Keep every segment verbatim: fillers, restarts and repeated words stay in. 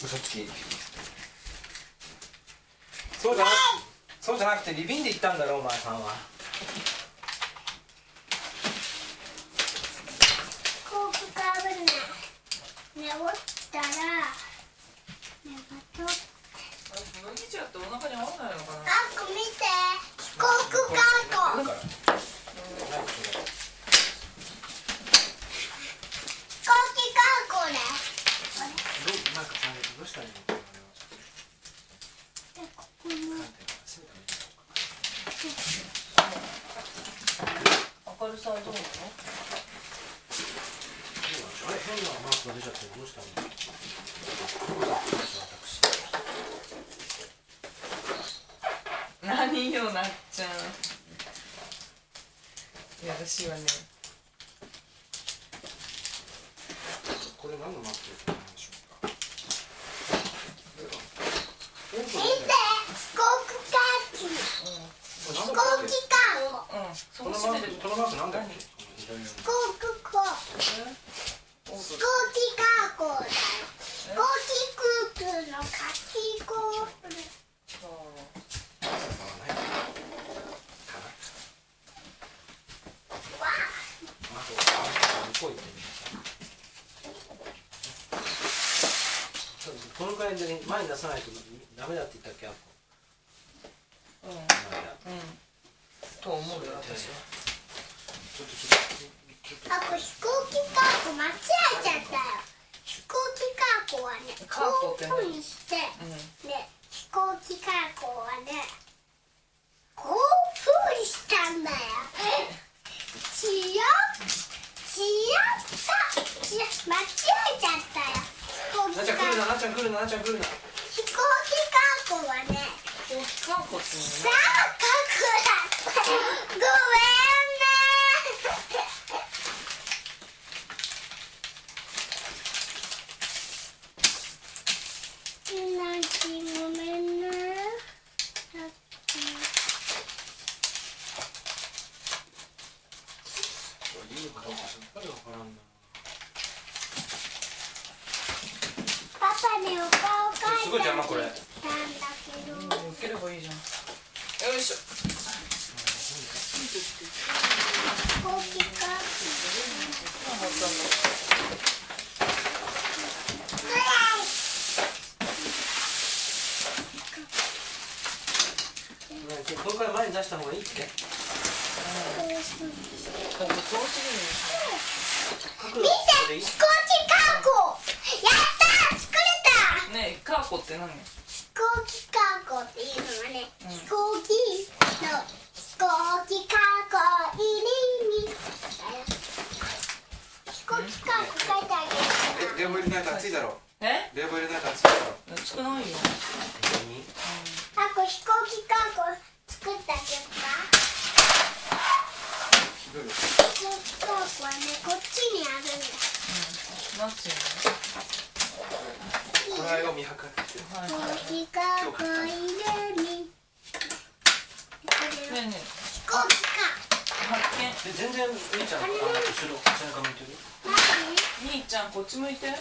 そっち。そうじゃなそうじゃなくてリビンで行ったんだろお前さんは。 こうかぶるね。寝おったら寝まとって。 麦茶ってお腹に合わないのかな。 あっこ見て。飛行機かっこ。飛行機かっこね。 どうなんかどうしたらいいの？ でここの。 明るさはどうなの？ あれ変なマークが出ちゃってどうしたの？ 何よなっちゃん。いやらしいわね。 これ何のマークなんでしょうか。 見て、飛行機かっこ。飛行機かっこ。 うん。そこのこ閉めてる。 マークこのマークなんだっけ？ 飛行機かっこ。飛行機かっこだよ。飛行機空空のかき氷。 このくらいで前に出さないとダメだって言ったっけ？あっこ。 うん。うん。と思うよ私は。 ちょっとちょっと。 あ、これ飛行機かっこ間違えちゃったよ。飛行機かっこはね、こういうふうにして、ね、飛行機かっこはね、こういうふうにしたんだよ。違う、違った、違う、間違えちゃったよ。 なっちゃん来るな、なっちゃん来るな、なっちゃん来るな。 飛行機かっこはね、 飛行機かっこってさあ、かっこだった。ごめんね。なんちごめんね。さっきいいのかどうかさっぱりわからんな。 パパにお顔描いてすごい邪魔これ。 たんだけど。 受ければいいじゃん。よいしょ。 飛行機か。 これから前に出した方がいいって。 見て、飛行機かっこ。やったー、作れた。 ねえ、カーコって何？ 飛行機かっこっていうのはね、飛行機の飛行機かっこいいに。飛行機かっこ書いてあげる。 冷房入れないと暑いだろ。 え？ 冷房入れないと暑いだろ。 熱くないよ。 あ、これ飛行機かっこ作ってあげようか。飛行機かっこはね、こっちにあるんだ。 ナッチこの間を見計らって。 飛行機かっこいいに。 ねえねえ。 飛行機か。 発見。 で全然みーちゃんあの後ろ背中向いてる。 何？ 兄ちゃんこっち向いて。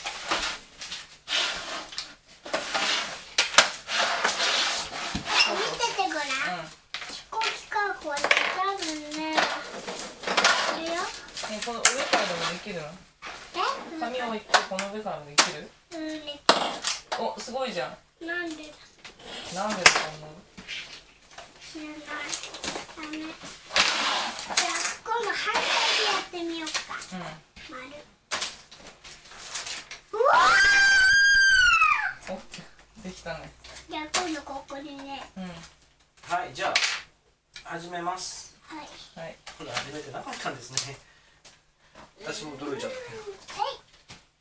見ててごらん。飛行機かっこは多分ね。いるよ。 ね、この上からでもできるの？ え？ 紙を置いてこの上からもできる？ うん、ね。 お、すごいじゃん。 なんでだ。 なんでだと思う？ 知らない。ダメ。じゃあ今度反対でやってみようか。 うん。 丸。うわお、できたね。 ー。じゃあ今度ここにね。 うん。 はいじゃあ始めます。 はい。 はい。 これ始めてなかったんですね。私も驚いちゃった。 はい。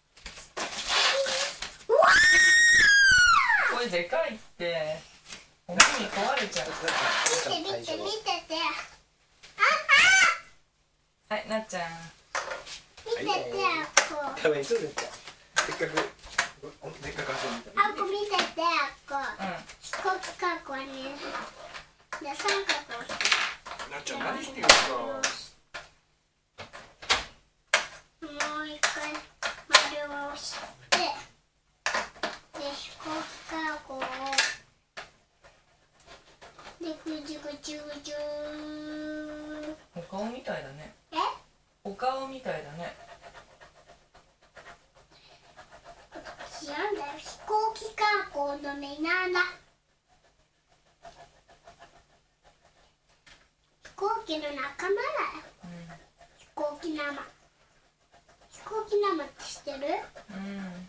うわこれでかいって。お耳壊れちゃう。 ー。見て見て見てて。あはい、なっちゃん。 あ。見ててあっこ。 ダメそうだった。せっかくせっかく遊んでた。 あっこ見ててあっこ。 うん。 飛行機かっこに。で三角をして。 なっちゃん何してるんですか。 もう一回丸を押して。で違うんだよ。飛行機観光の目玉。飛行機の仲間だよ。 うん、 飛行機生。飛行機生って知ってる？ うん、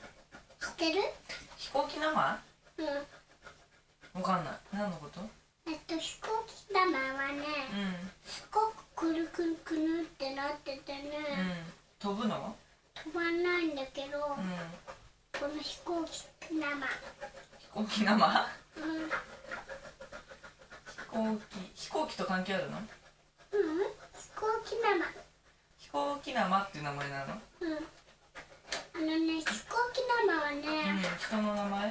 知ってる？ 飛行機生？ うん。 わかんない。何のこと？ えっと飛行機生はね、 うん、 すごくくるくるくるってなっててね、 うん、飛ぶの？ 飛ばないんだけど、 うん、 この飛行機生。 飛行機生？ うん飛行機、飛行機と関係あるの？ うん、飛行機生。 飛行機生っていう名前なの？ うん。あのね、飛行機生はうん、 ね、 人の名前？ うん。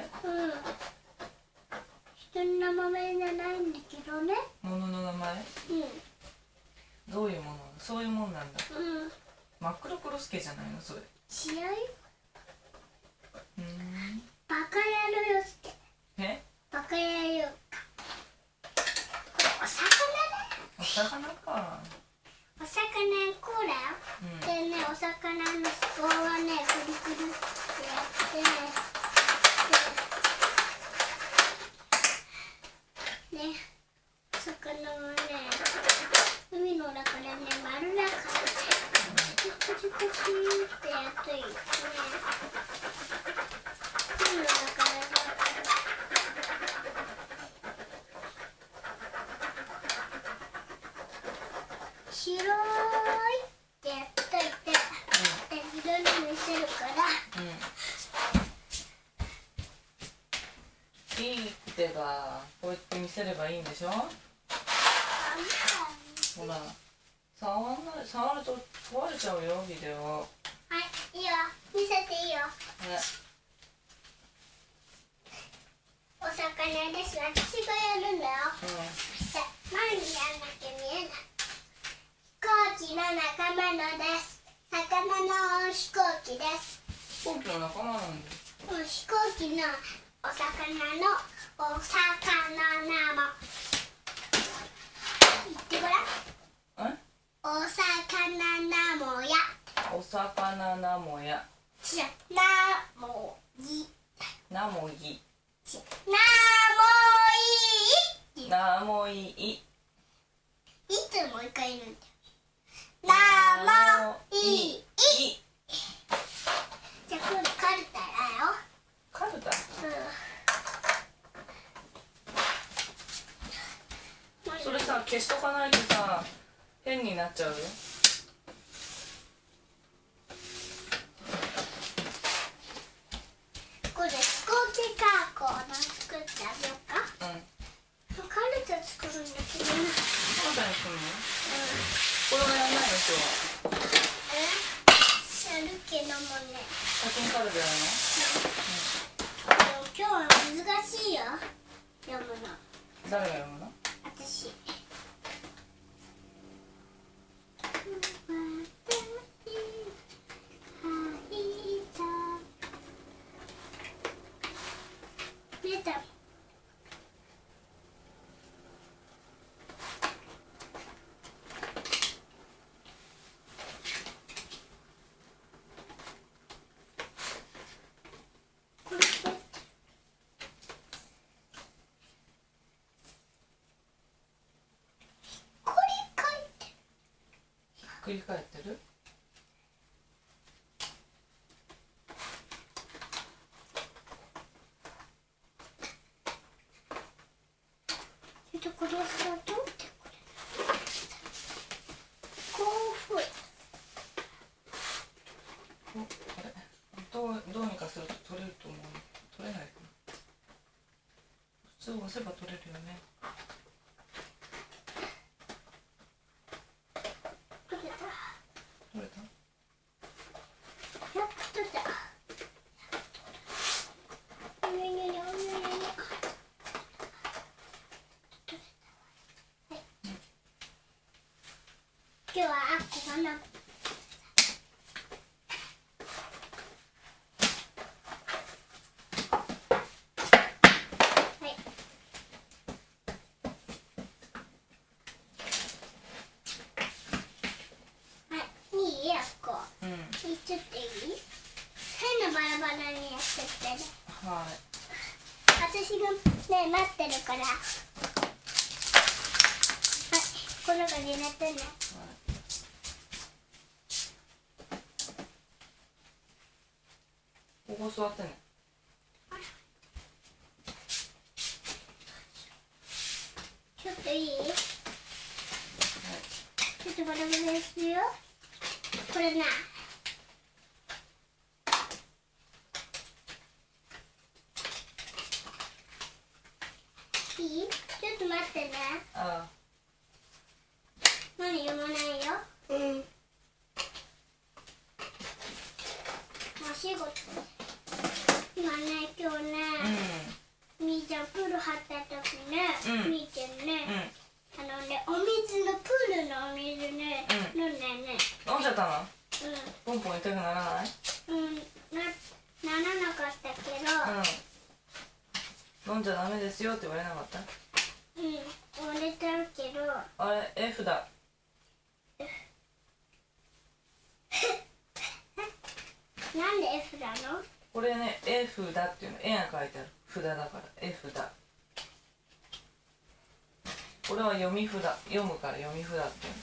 人の名前じゃないんだけどね。 物の名前？ うん。 どういうもの？そういうもんなんだ。 うん。 真っ黒クロスケじゃないのそれ？ 違うよ。 うん。 バカ野郎よって。 え？ バカ野郎。これお魚だよ。 お魚か。 お魚こうだよ。 うん。 でね、お魚の棒はね、くるくるってやってね、で、ね、お魚はね、海の中でね、丸だからね、コチコチコチってやっといいね。海の中でね、白いってやっといて、で、いろいろ見せるから、 うん。いいってば、こうやって見せればいいんでしょ？ほら、触んない、触ると壊れちゃうよ、ビデオ。 はい、いいよ。見せていいよ。 ね。 お魚です。私がやるんだよ。 うで、前にやんなきゃ見えない。飛行機の仲間のです。魚の飛行機です。 ん。飛行機の仲間なんだ。 うん、飛行機のお魚のお魚なも。言ってごらん。 え？ お魚なもや。 お魚なもや。 違う。なもぎ。 なもぎ。 違う。なもいい。 なもいい。 いつもう一回言うんだよ。なもいい。じゃあ今度カルタだよ。 カルタ？ うん。 それさ、消しとかないとさ、変になっちゃうよ。 これ飛行機観光の作ってあげようか。 うん。 カルタ作るんだけどな。 カルタにするの？ うこれはやんないの今日は。 ん。え？やるけどもね。 先にカルタやるでも今日は難しいよ。読むの。 の？誰が読むの？ 私。見えた。これこれ。これ書いて。 ひっくり返ってる？ ちょっとこれさ、どうってこれ。こうふい。 お、あれどう、どうにかすると取れると思う。取れないかな。普通押せば取れるよね。 取れた。 取れた？ やっとだ。おにょにょにょおにょにょにょ。今日はあっこがな。はい。はい。いいあっこ。 うん。 ちょっといい？変なバラバラにやって。 ちゃってね。 はい。 私がね待ってるから。はい、この中に入れてね。 ここ座ってね。 ちょっといい？はい、ちょっとバラバラにするよ。これな。いい？ちょっと待ってね。 あまだ読まないよ。うん。お仕事。今ね、今日ね、 あ。 みーちゃんプール張った時ね、 うんみーちゃんね、 うん。 あのね、お水のプールのお水ね、 うん飲んでね。 飲んじゃったの？ うポンポン痛くならない？ ん。うん。な、ならなかったけど、 うん。飲んじゃダメですよって言われなかった？ うん。折れたけど、 あれ F だ。 なんで F なの？ これね F だっていうの絵が書いてある札だから F だ。これは読み札、読むから読み札っていう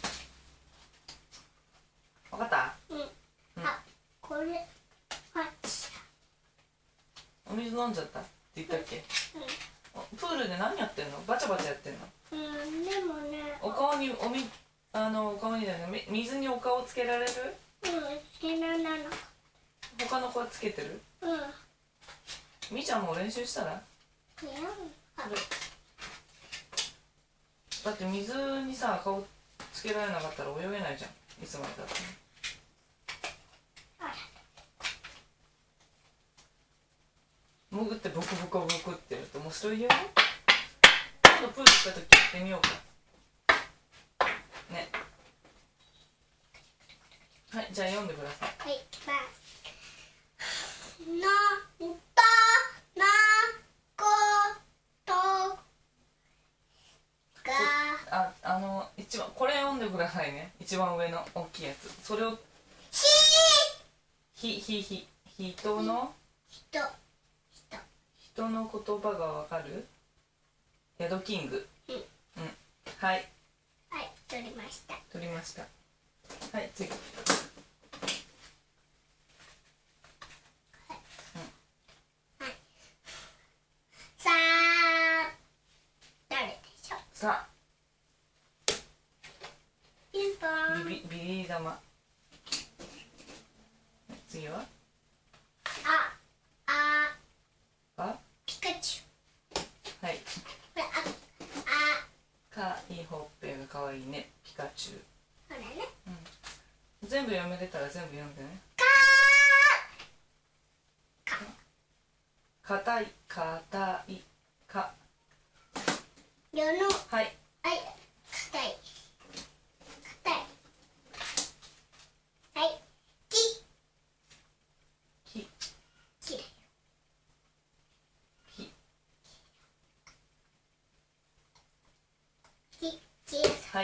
の。分かった？ うん。 うん、 あ、これ、あっちお水飲んじゃったって言ったっけ？ だ。 プールで何やってんの？バチャバチャやってんの？ うん。うん、でもね、 お顔におみあのお顔にだよね、み水にお顔つけられる？ うん、つけられなかっ他の子はつけてる？ た。うん。 みーちゃんも練習したら？ いや、あ、 だって水にさ顔つけられなかったら泳げないじゃん、いつまでだって。 あら。 潜ってボコボコボコってやると面白いよ。今度プール行った時やってみようかね。はい、じゃあ読んでください。 はい、まあ。なんとなことが。 あ、あの一番これ読んでくださいね。一番上の大きいやつ。それをひひひ人の人人人の言葉がわかる？ヤドキング。 うん。 うん。はい。 はい、取りました。 取りました。はい、次。 さあ、誰でしょう？ さピンポあ、 ン。 ビビビリー玉。次は？ あ、あ、 あ、 ピカチュウ。 はい。 これ、あ、あ、 かいいほっぺがかわいいね。ピカチュウ。 これね。 うん。全部読めれたら全部読んでね。 か。か。 かたい、かたい、か。 よの。 はい。 はい。硬い。硬い。はい。き。 き。 きれい。 き。 き。きれい。 はい。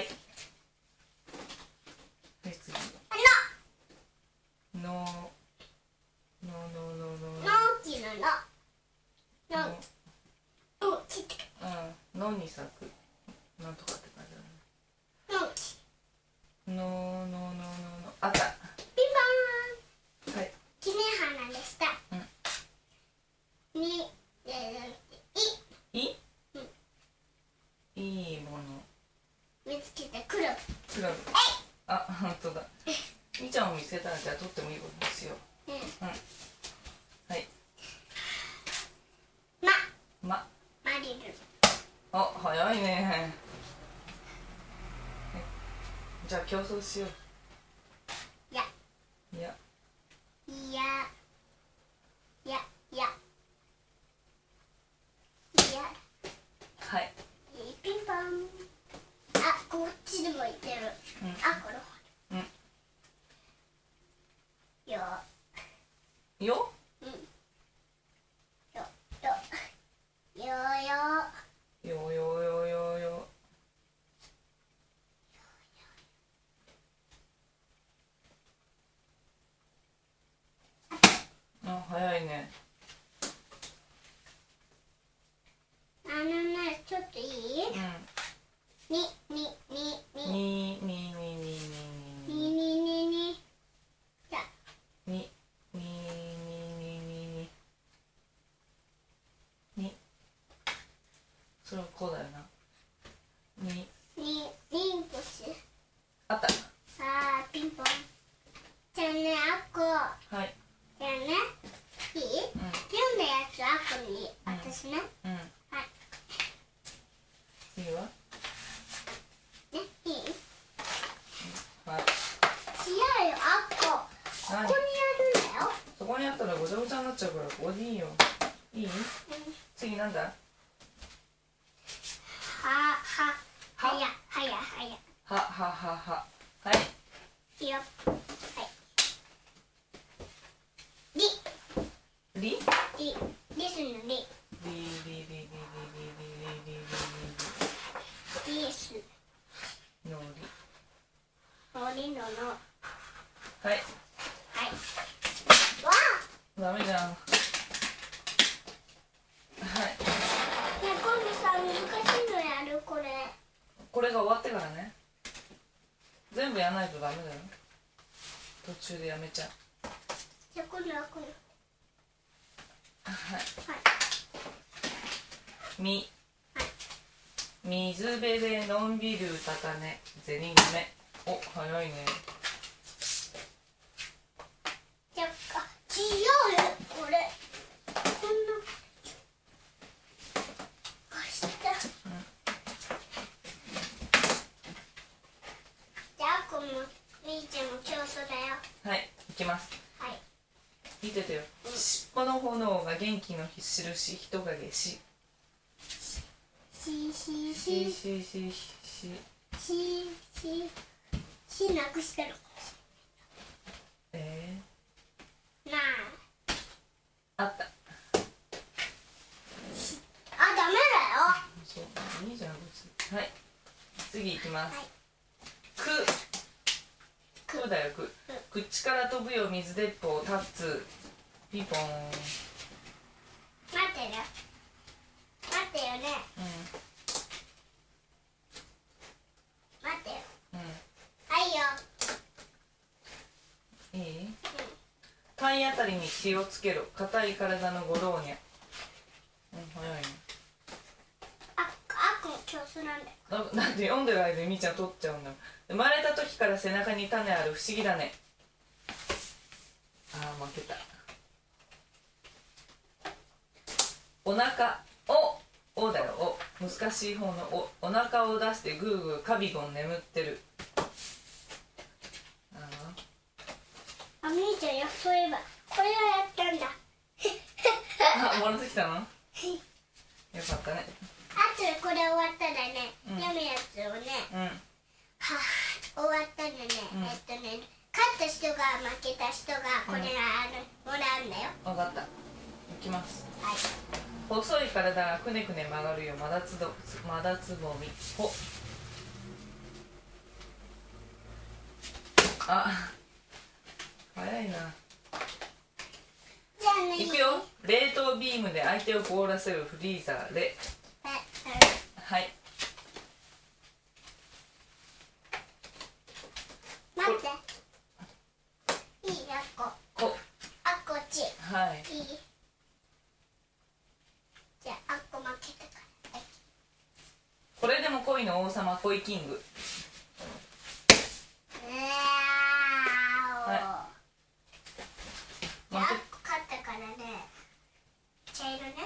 はい、次。 あの。の、の、の、の、 の。のんきのの。の。 の。 うん、きってうん、のに咲く。なんとかって感じだね。 のんき。 の、の、の、の、の、あった。 ピンポーン。 はい。 きね花でした。に、で、い。 い。 うん。 いいもの。 見つけてくる。 クラブ。あ、本当だ。みーちゃんを見せたら、じゃあ撮ってもいいことですよ。 うん。 うん。はい。 ま。 ま。 マリル。 あ、早いね。じゃあ競争しよう。 や。 いや。 いや。や。や。や。 はい。 ピンポン。あ、こっちでもいける。 うん。 あ、これ。 うん。 よ。 よ。 うん。よ。よ。よよ。 よよよよよ。あ、早いね。 ったらごちゃごちゃになっちゃうからここでいいよ。いい？次なんだ？ はははやはやはやはははは。はい。 いいよ。はい。りり？ りリスのりりりりりりりりりりリスのり。 のりのの。 はい。 はい。わあ。 ダメじゃん。はい。 ね、今度さ、難しいのやるこれ。 これが終わってからね。全部やらないとダメだよ。途中でやめちゃう。 じゃあ今度はこれ。 はい。 はい。 み。 はい。 水辺でのんびり歌たね。ゼニガメ。お、早いね。 じゃあ、違うよ、これ。こんな。こうした。うん、じゃあ、このみーちゃんも競争だよ。 はい、いきます。 はい。 見ててよ。 うん、 尻尾の炎が元気の印、人影し。 ししししししししししなくしたの。 えー、なあ。あった。 あ、ダメだよ。 そう、いいじゃん、別に。はい。次いきます。 はい、 く。くだよ、く。口から飛ぶよ、水鉄砲、タッツ。ピンポン。 待ってる。待ってよね。 うん。 待ってよ。 うん。 はいよ。 いい？うん。体当たりに気をつけろ。硬い体のご老若。うん、早いね。 あ、あ、この競争なんだよ。 だだって読んでる間にみーちゃん取っちゃうんだもん。生まれた時から背中に種ある不思議だね。あー負けた。お腹おおだよお難しい方のおお腹を出してグーグーカビゴン眠ってる。ああ、みーちゃんやそういえばこれをやったんだ。 あもらってきたの？よかったね。 あとでこれ終わったらね、 うん、 読むやつをね、 うん、 はぁ終わったらね、うん、えっとね勝った人が負けた人がこれがある、うん、もらうんだよ。 分かった。いきます。 はい。 細い体がくねくね曲がるよまだつどまだつぼみほ。あ早いな。 じゃあね、 いくよ。冷凍ビームで相手を凍らせるフリーザーで。はい。 待って。いいよ、こ。 こ。 あ、こっち。 はい。 いい。じゃあ、あっこ負けたから。はい、 これでも恋の王様恋キング。 はい。あっこ勝ったからね。茶色ね。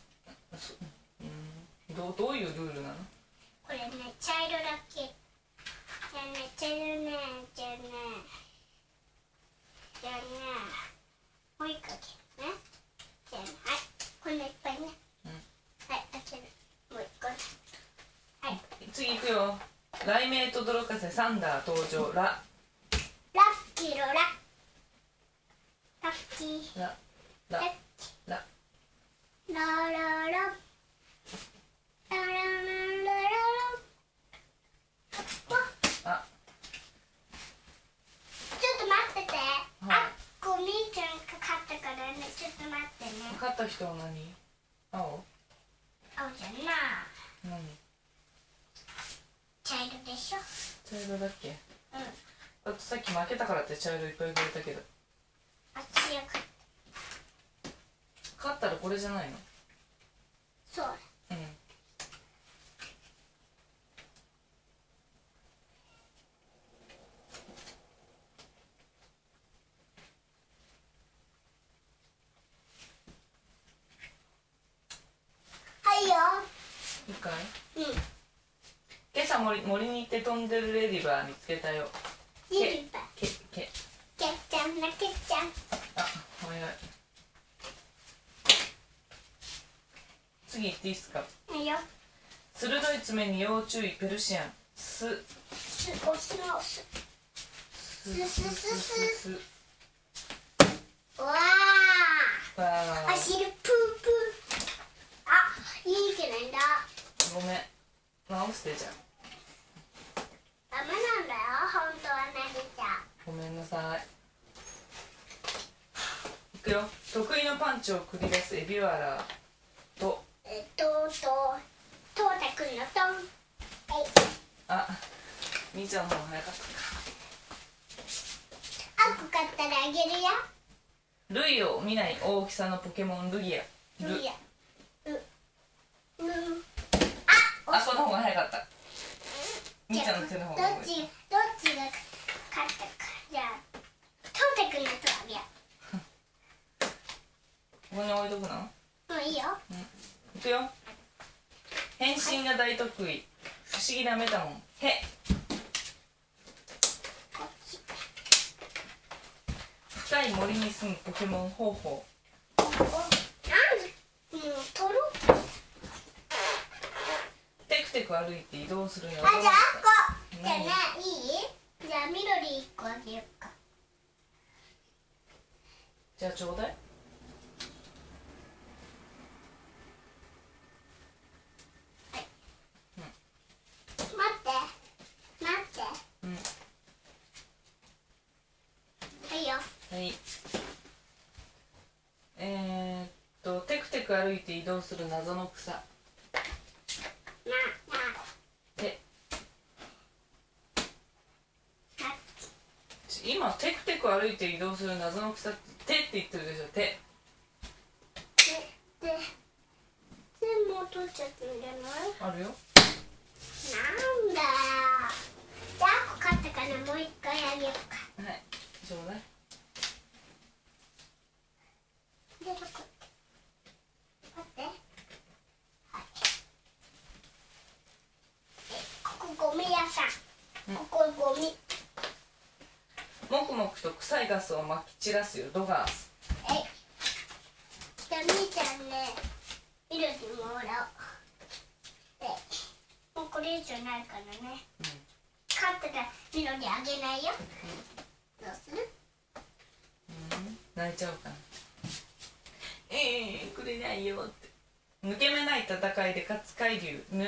うん。どうどういうルールなの？ これね、茶色だけ。じゃあね、茶色ね、じゃあね。じゃあね。もう一個あげるね。じゃあね、はい。こんないっぱいね。 うん、 はい、あげる。もう一個。はい。 次いくよ。雷鳴とどろかせサンダー登場。ラ。 ラッキーロラ。ラッキー。 ラ。ラ。ラ。 ラララ。ララララあ。 ちょっと待ってて。あっこみーちゃんが勝ったからね。ちょっと待ってね。 勝った人は何？青？ 青じゃな。 何？ 茶色でしょ。 茶色だっけ？ うん。 だってさっき負けたからって茶色いっぱいくれたけど。 あっちが勝った。 勝ったらこれじゃないの？ そう。 うん。 はいよ。 いいかい？ うん。 今朝森森に行って飛んでるレディバー見つけたよ。 レディバー。 けけけっちゃんなけっちゃん。 あ早い。 次行っていいっすか。 いいよ。 鋭い爪に要注意ペルシアン。すすおすのすすすすすす。 わわあ。 あ走るプープー。あ、いいけないんだ。 ごめん直してじゃん。 ダメなんだよ。本当は投げちゃごめんなさい。いくよ。得意のパンチを繰り出すエビワラとう。えっととトータくんのトン。えい。 あみーちゃんの方が早かったか。 あっこ買ったらあげるよ。 類を見ない大きさのポケモンルギア。ルいや。う。うん。 あこの方が早かった。みーちゃんの手の方どがっちどっちが勝ったか。じゃあトータくんのとあげよここに置いとくの。 う。もういいよ。 いくよ。変身が大得意、不思議なメタモンへ。 こっち。 深い森に住むポケモンホウホおなんでもう取ろう。 ウ。テクテク歩いて移動するよ。 あ、じゃああっこ。じゃあ何ね、いい？じゃあ緑一個あげようか。 じゃあちょうだい。 待って待って。 うんはいよ。 はい。えー、っとテクテク歩いて移動する謎の草。 なてななち今テクテク歩いて移動する謎の草って手って言ってるでしょ。手。 でで全部取っちゃってんじゃない？ あるよ。 なんだよ。じゃああっこ買ったからもう一回あげようか。 はいちょうだい。 でどこ？待って。はい。え、ここゴミ屋さん。ここゴミ。 もくもくと臭いガスをまき散らすよドガース。 えい。じゃあみーちゃんね、ミルにもらおう。えい。もうこれ以上ないからね。勝ったらミルにあげないよ。どうする？ うん泣いちゃうかな。ええー、くれないよって。抜け目ない戦いで勝つ海流ぬ。 ル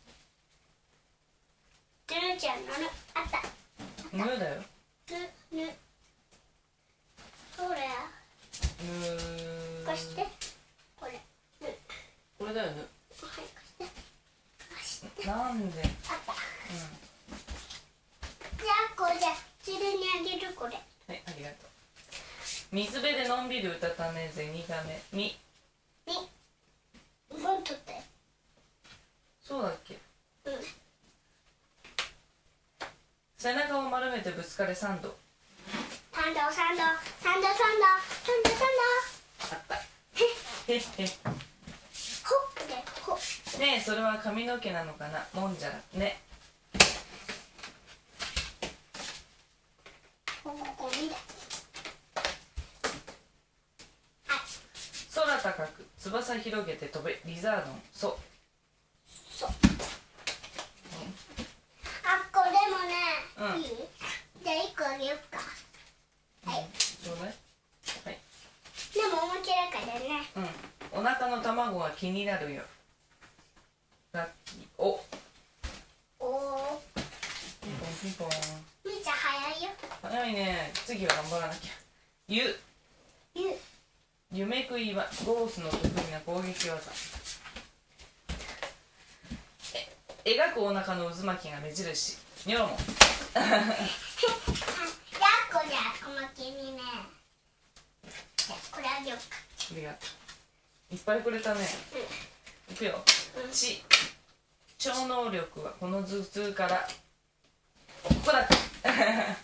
ルちゃんのぬあった。 ぬだよ。 ぬぬ。ほら。 ぬ貸して。これ。ぬ。 これだよぬ。 はい、貸して。貸して。 なんで。 あった。じゃあこれじゃあつるにあげるこれ。 はいありがとう。水辺でのんびりうたた寝ゼニガメみ。 み。本取ったよ。 そうだっけ。 うん。 背中を丸めてぶつかれサンド。 サンドサンドサンドサンドサンドサンあった。へっへ。 ド。ほっでほっ。 ねえそれは髪の毛なのかなもんじゃらね。 ここゴミだ。 空高く翼広げて飛べリザードンそ。 そう。あっこでもね、 うんいい？じゃあ一個あげようか。はい。 ちょうだい。はいでもおもちゃだからね。 うんお腹の卵が気になるよ。ラッキーお。 おお。 ピンポンピンポン。 みーちゃん早いよ。 早いね。次は頑張らなきゃ。ゆゆ。 夢食いはゴースの得意な攻撃技。え描くお腹の渦巻きが目印ニョロモン。 じゃあこじゃあおまけにね。これあげようか。 ありがとう。いっぱいくれたね。 うん。 いくよ。ち超能力はこの頭痛からここだった。 じゃあ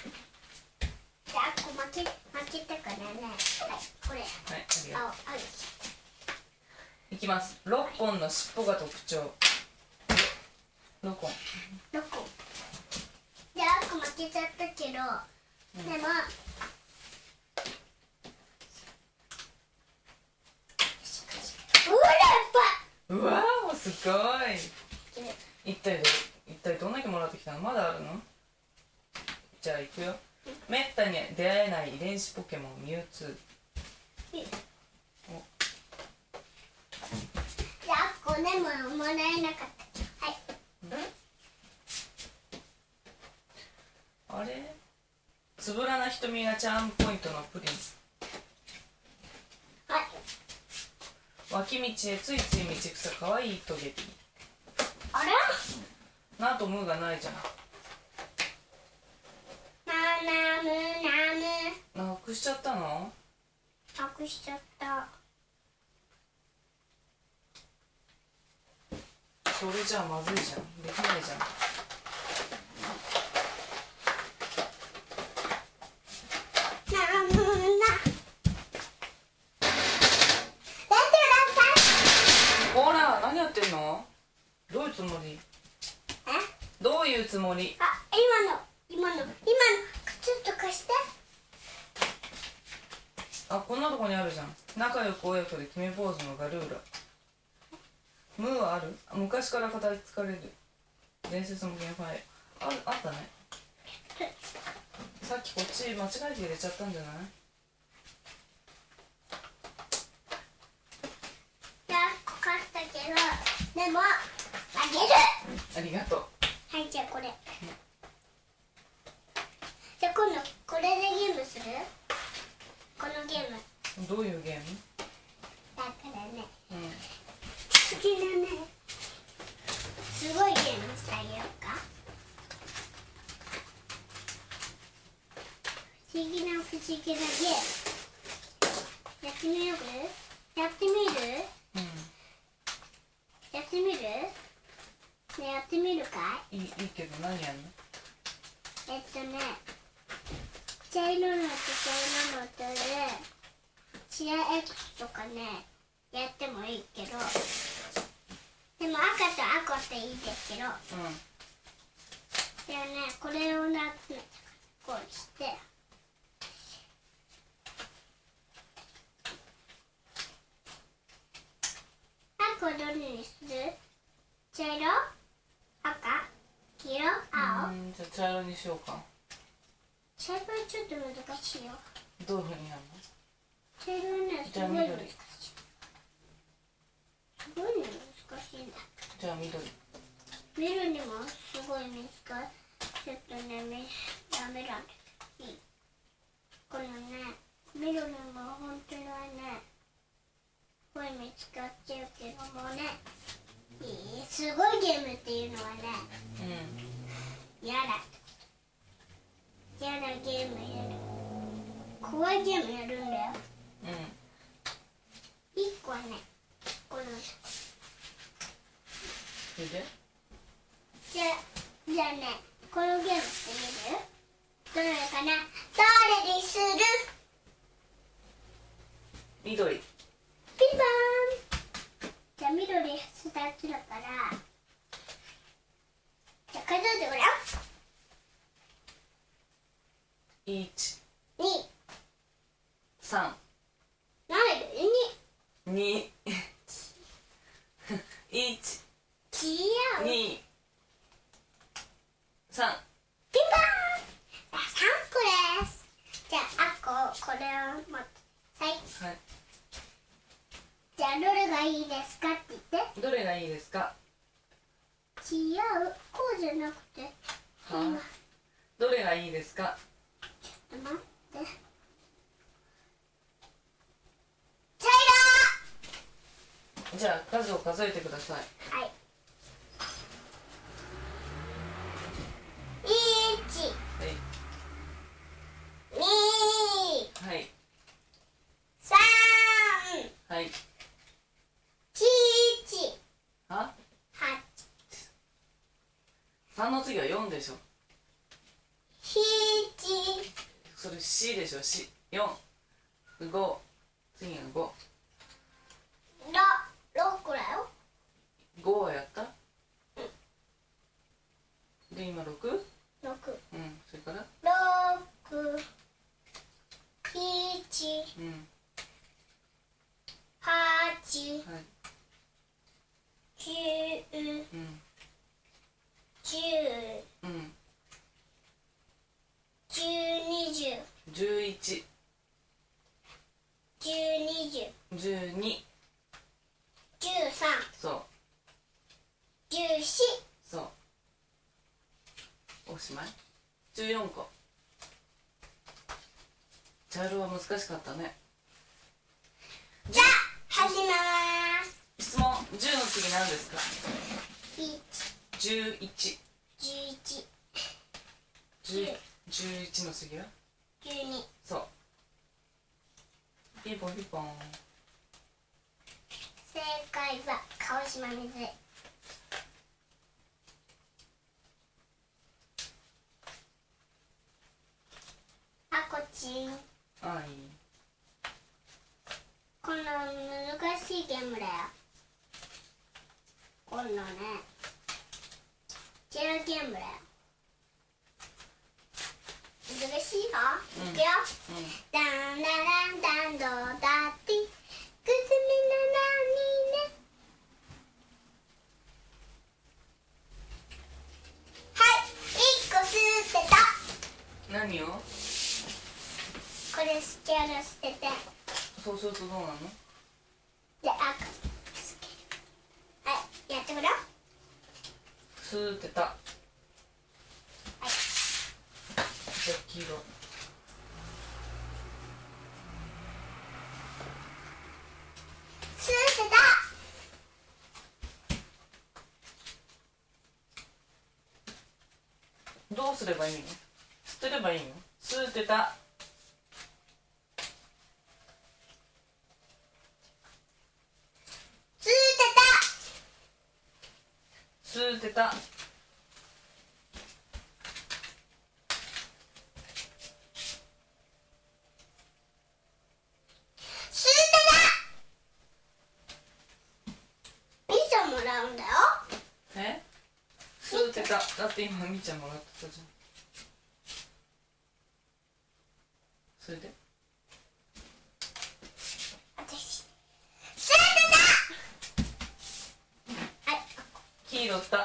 こ負け負けたからね。はいこれ。 はいありがとう。 あある。 いきます。ろっぽんの尻尾が特徴。ろっぽん。 六個。じゃああっこ負けちゃったけど、 うんでも。うらばうわーすごい。一体ど一体どんだけもらってきたの？まだあるの？じゃあいくよ。めったに出会えない遺伝子ポケモンミュウツー。 じゃあこれももらえなかった。はい。 あれ？つぶらな瞳がチャームポイントのプリン。 はい。 脇道へついつい道草かわいいトゲピー。 あれ？ なんとムーがないじゃん。 ななむなむ。 なくしちゃったの？ なくしちゃった。 それじゃあまずいじゃん。できないじゃん。 なむな。 ほら、何やってんの？どういうつもり？ え？ どういうつもり？ あ、今の今の今の靴とかして。 あ、こんなとこにあるじゃん。仲良く親子で決めポーズのガルーラ。ムーはある？昔から語り継がれる伝説のゲームファイル。あ、あったね。さっきこっち間違えて入れちゃったんじゃない？ じゃあこかったけど、でもあげる。 ありがとう。 はい、じゃあこれ。じゃあ今度これでゲームする？このゲーム。 どういうゲーム？ だからね。 うん。 好きなね。すごいゲームしてあげようか。不思議な不思議なゲーム。やってみよう？やってみる？ うん。 やってみる？ねえ、やってみるかいい、いいけど何やんの？ い？えっとね、茶色のと茶色のとでチア X とかねやってもいいけど、でも赤と赤っていいですけど、 うん。 でもね、これをなってこうして赤をどれにする？茶色？赤？黄色？青？ うん、じゃあ茶色にしようか。 茶色はちょっと難しいよ。 どういうふうにやるの？ 茶色はね、すじゃあごい難しい。 緑。 すごい難しいんだ。 じゃあ緑。 緑もすごい難しい。ちょっとね、めダメなんだけどいい。このね、緑も本当はね、すごい見つかっちゃうけどもね、いい、すごいゲームっていうのはね、 うん。 嫌だ。嫌なゲームやる。怖いゲームやるんだよ。 うん。 一個はね、この、 それで？ じゃあ、じゃあね、このゲームしてみる？どれかな？どれにする？ 緑。 ピンポーン。じゃあ緑ふたつだから、じゃあ数えてごらん。 いち、 に、 さん、 ないでに。 に、いち、 違う。 に、さん。 ピンポーン。あ、さんこです。じゃあ、あっこ、これを持ってはい。 はい。 じゃあ、どれがいいですかって言って。 どれがいいですか？ 違う。こうじゃなくて。 はあ、どれがいいですか？ ちょっと待って。茶じゃあ数を数えてください。 色。はい。いち、 はい。 に、 はい。 さん、 はい。 しち、 は？ はち、 さんの次はよんでしょ。 しち、 それ C でしょ。 C。よん。ご。次がご。 ろ、ろっこだよ。 ごはやった？で今 ろく？ ろく。 うん。それからろく、しち、 うん。 はち、 はい。 じゅうにじゅうじゅうに。 じゅうさんそうじゅうよんそうおしまい。じゅうよんこ。チャールは難しかったね。 じゃあ始めます質問。じゅうの次何ですか？ いちじゅういち。 じゅういちじゅういちの次はじゅうにそう。ピンポンピンポン。 正解は川島水あこちんああいい。 この難しいゲームだよ。このねチェアゲームだよ。難しいよ、 うんいくよ、 うん。 ダンダランダンドダッティくずみななにね。はいいっこ捨てた。 何を？ これスキャル捨ててそうするとどうなの？ で赤つける。はいやってごらん。 スーってた。 はいじゃあ黄色。 ス捨てた。 どうすればいいの？捨てればいいの？スーってた。 ス捨てた。 スーってた。 ス捨てた。ピザもらうんだよ。 え？スーってた。だって今みーちゃんもらってたじゃん。それで？ 私ス捨てた。はい黄色った。 ダメ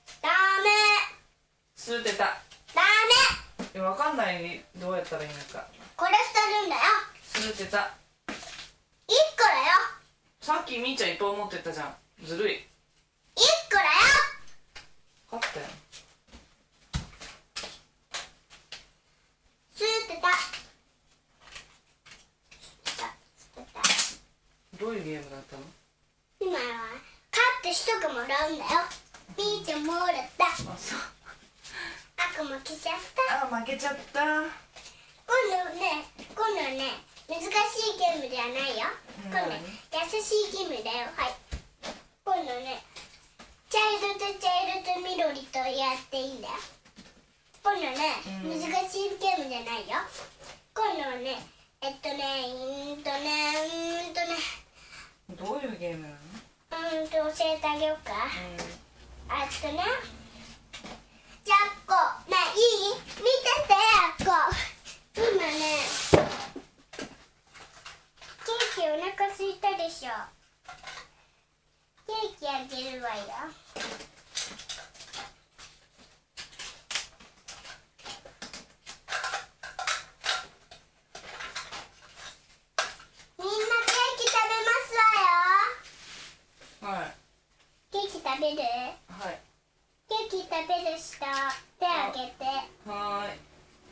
スーってた。 ダメ。 え、わかんない。どうやったらいいのか。 これ捨てるんだよ。 スーってた。 いっこだよ。 さっきみーちゃんいっぱい持ってったじゃん。ずるい。 いっこだよ。 勝ったよ。 ス捨てた。捨てた。 どういうゲームだったの？ 今は勝って一個もらうんだよ。みーちゃんもらった。 あ、そう。 赤負けちゃった。 あ、負けちゃった。 今度ね今度ね難しいゲームではないよ。今度ね優しいゲームだよ。はい今度ね茶色と茶色と緑とやっていいんだよ。今度ねうん難しいゲームじゃないよ。今度はねえっとねうーんとねうーんとねどういうゲームなの？ うーんと教えてあげようか。 うあとねじゃあこねいい見ててこう今ねケーキお腹空いたでしょ。ケーキあげるわよ。みんなケーキ食べますわよ。 ん。はい。 ケーキ食べる？ はい。 ケーキ食べる人手あげて。 はーい。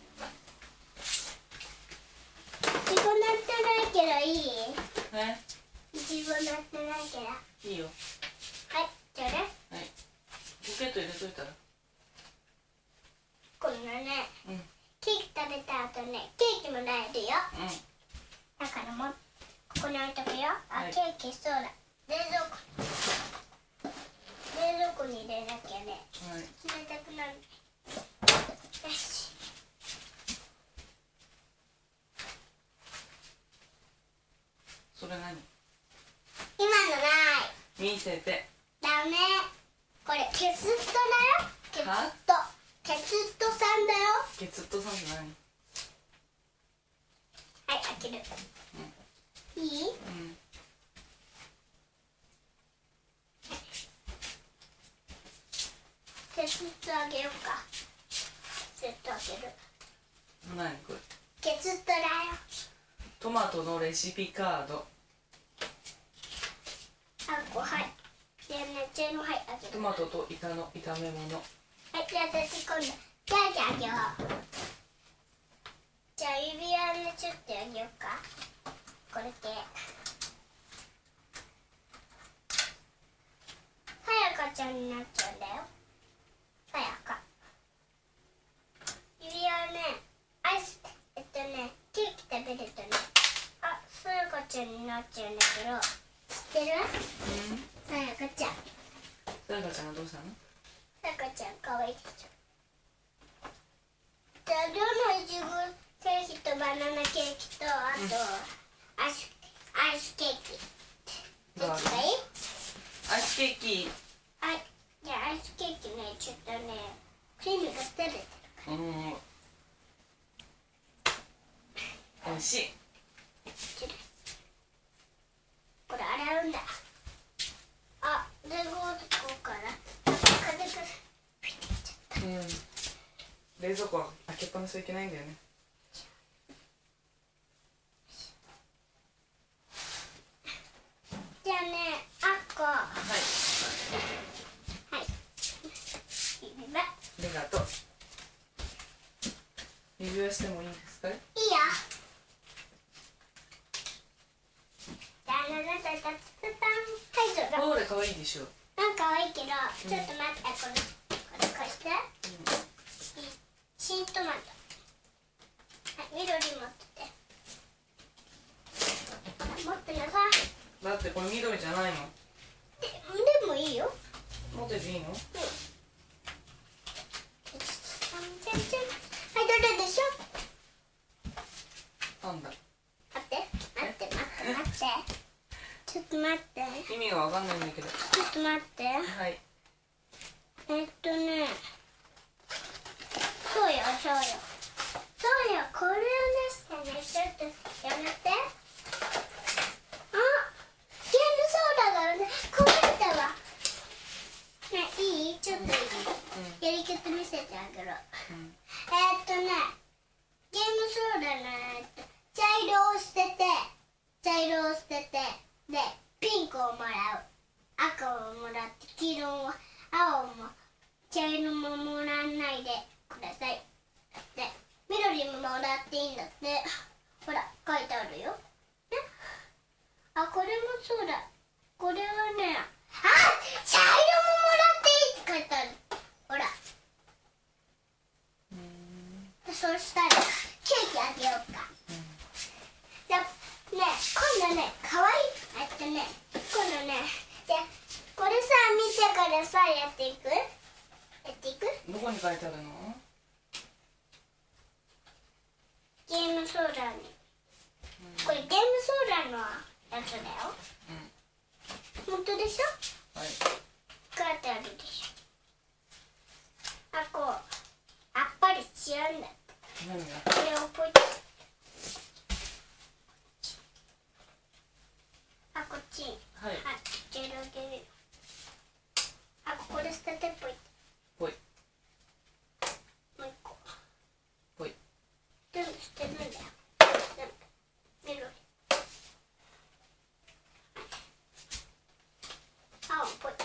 いちごなってないけどいい？ ね。 いちごなってないけど。はいいよ。 じゃあねはい。ポケット入れといたら。 このねうん。 ケーキ食べた後ねケーキもらえるよ。 うん。 だからもうここに置いとくよ。あ、 はいケーキそうだ。冷蔵庫冷蔵庫に入れなきゃねはい。 冷たくなる。よしそれ何？ 今のない見せて。 ダメ。これケツットだよ。ケツッはトケツットさんだよ。 ケツットさんって何？ はい開ける。いい？ うん。 ケツットあげようか。ケツットあげる。 何これ？ ケツットだよ。 トマトのレシピカード。 あっこ、はい。でね、茶色、はい、あげる。 トマトとイカの炒め物。 はい、じゃあ私今度、じゃあじゃああげよう。じゃあ指輪でちょっとあげようか。これ系。さやかちゃんになっちゃうんだよ。さやか。指輪ね、アイス、えっとね、ケーキ食べるとね、あ、さやかちゃんになっちゃうんだけど、知ってる？ うん。 さやかちゃん。 さやかちゃんがどうしたの？ さやかちゃんかわいいでしょ。じゃあ、量のいちごケーキとバナナケーキと、あと、アイス、アイスケーキ。どっちがいい？ アイスケーキ。 はい。じゃあ、アイスケーキね、ちょっとね、クリームが垂れてる。 うん。美味しい。 これ洗うんだ。あ、で、こうから、軽く、 うん。冷蔵庫は開けっぱなしはいけないんだよね。 じゃあね、あっこ。 はい。 はい。指輪。 ありがとう。指輪してもいいですか？いいいいよ。ダダダダダダダン。はい、どうぞ。 ほら、可愛いでしょ。 なんか可愛いけど、ちょっと待って、これ、これ貸して。新トマト。はい、緑持ってて。持ってなさい。 だってこれ緑じゃないの。 で、でもいいよ。 持ってていいの？ うん。はい、どれでしょ。 パンダ。 待って、待って、待って、待って。ちょっと待って。 意味がわかんないんだけど。 ちょっと待って。 はい。 えっとね。そうよ、そうよ。そうよ、これを出してね、ちょっとやめて。あ、ゲームソーダがね、壊れたわ。ね、いい？ちょっといい？ うん。 やり方見せてあげる。 うん。 えーっとね、ゲームソーダのえーっと茶色を捨てて、茶色を捨てて、で、ピンクをもらう。赤をもらって、黄色を、青も、茶色ももらわないでください。で、緑ももらっていいんだって。ほら、書いてあるよ。ね、あ、これもそうだ。これはね、あ、茶色ももらっていいって書いてある。ほら。そしたらケーキあげようか。 うん。 じゃね、今度ね、かわいい。えっとね、今度ね、じゃこれさ、見てからさ、やっていく？やっていく？ どこに書いてあるの？ ゲームソーダに。 うん。 これゲームソーダのやつだよ。 うん。 本当でしょ？ はい。 書いてあるでしょ。あ、こう、あっぱり違うんだ。 何が？ これをポイ。あ、こっち。 はい。 あ、ジェルゲル。あ、ここで捨ててポイ。 ぽい。 もう一個。 ぽい。 全部捨てるんだよ。全部。緑。青ポイ。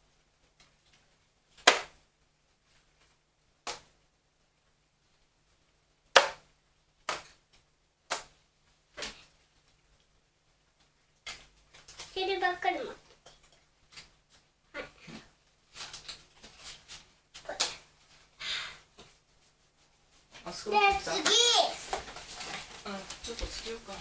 捨てるばっかり持ってて。はい。ポイ。 あそこで、 に来た。 次。 うん。ちょっとつけようか。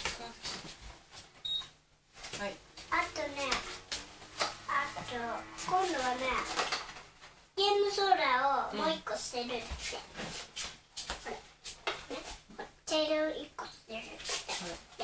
はい。 あとね、あと、今度はね、ゲームソーダをもう一個捨てるって。ほら、ね、ほら茶色いっこ捨てるって。で、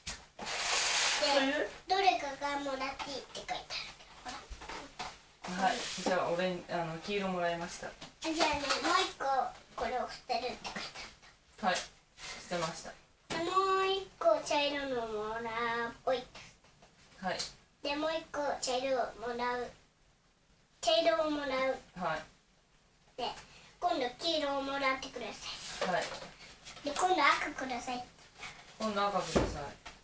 で、どれかがもらっていいって書いてある。ほら。 はい。じゃあ俺あの黄色もらいました。 じゃあね、もう一個これを捨てるって書いてはい。捨てました。 ある。もう一個茶色のもらう。おい。 はい。 で、もう一個茶色をもらう。茶色をもらう。 はい。 で、今度黄色をもらってください。 はい。 で、今度赤ください。 今度赤ください。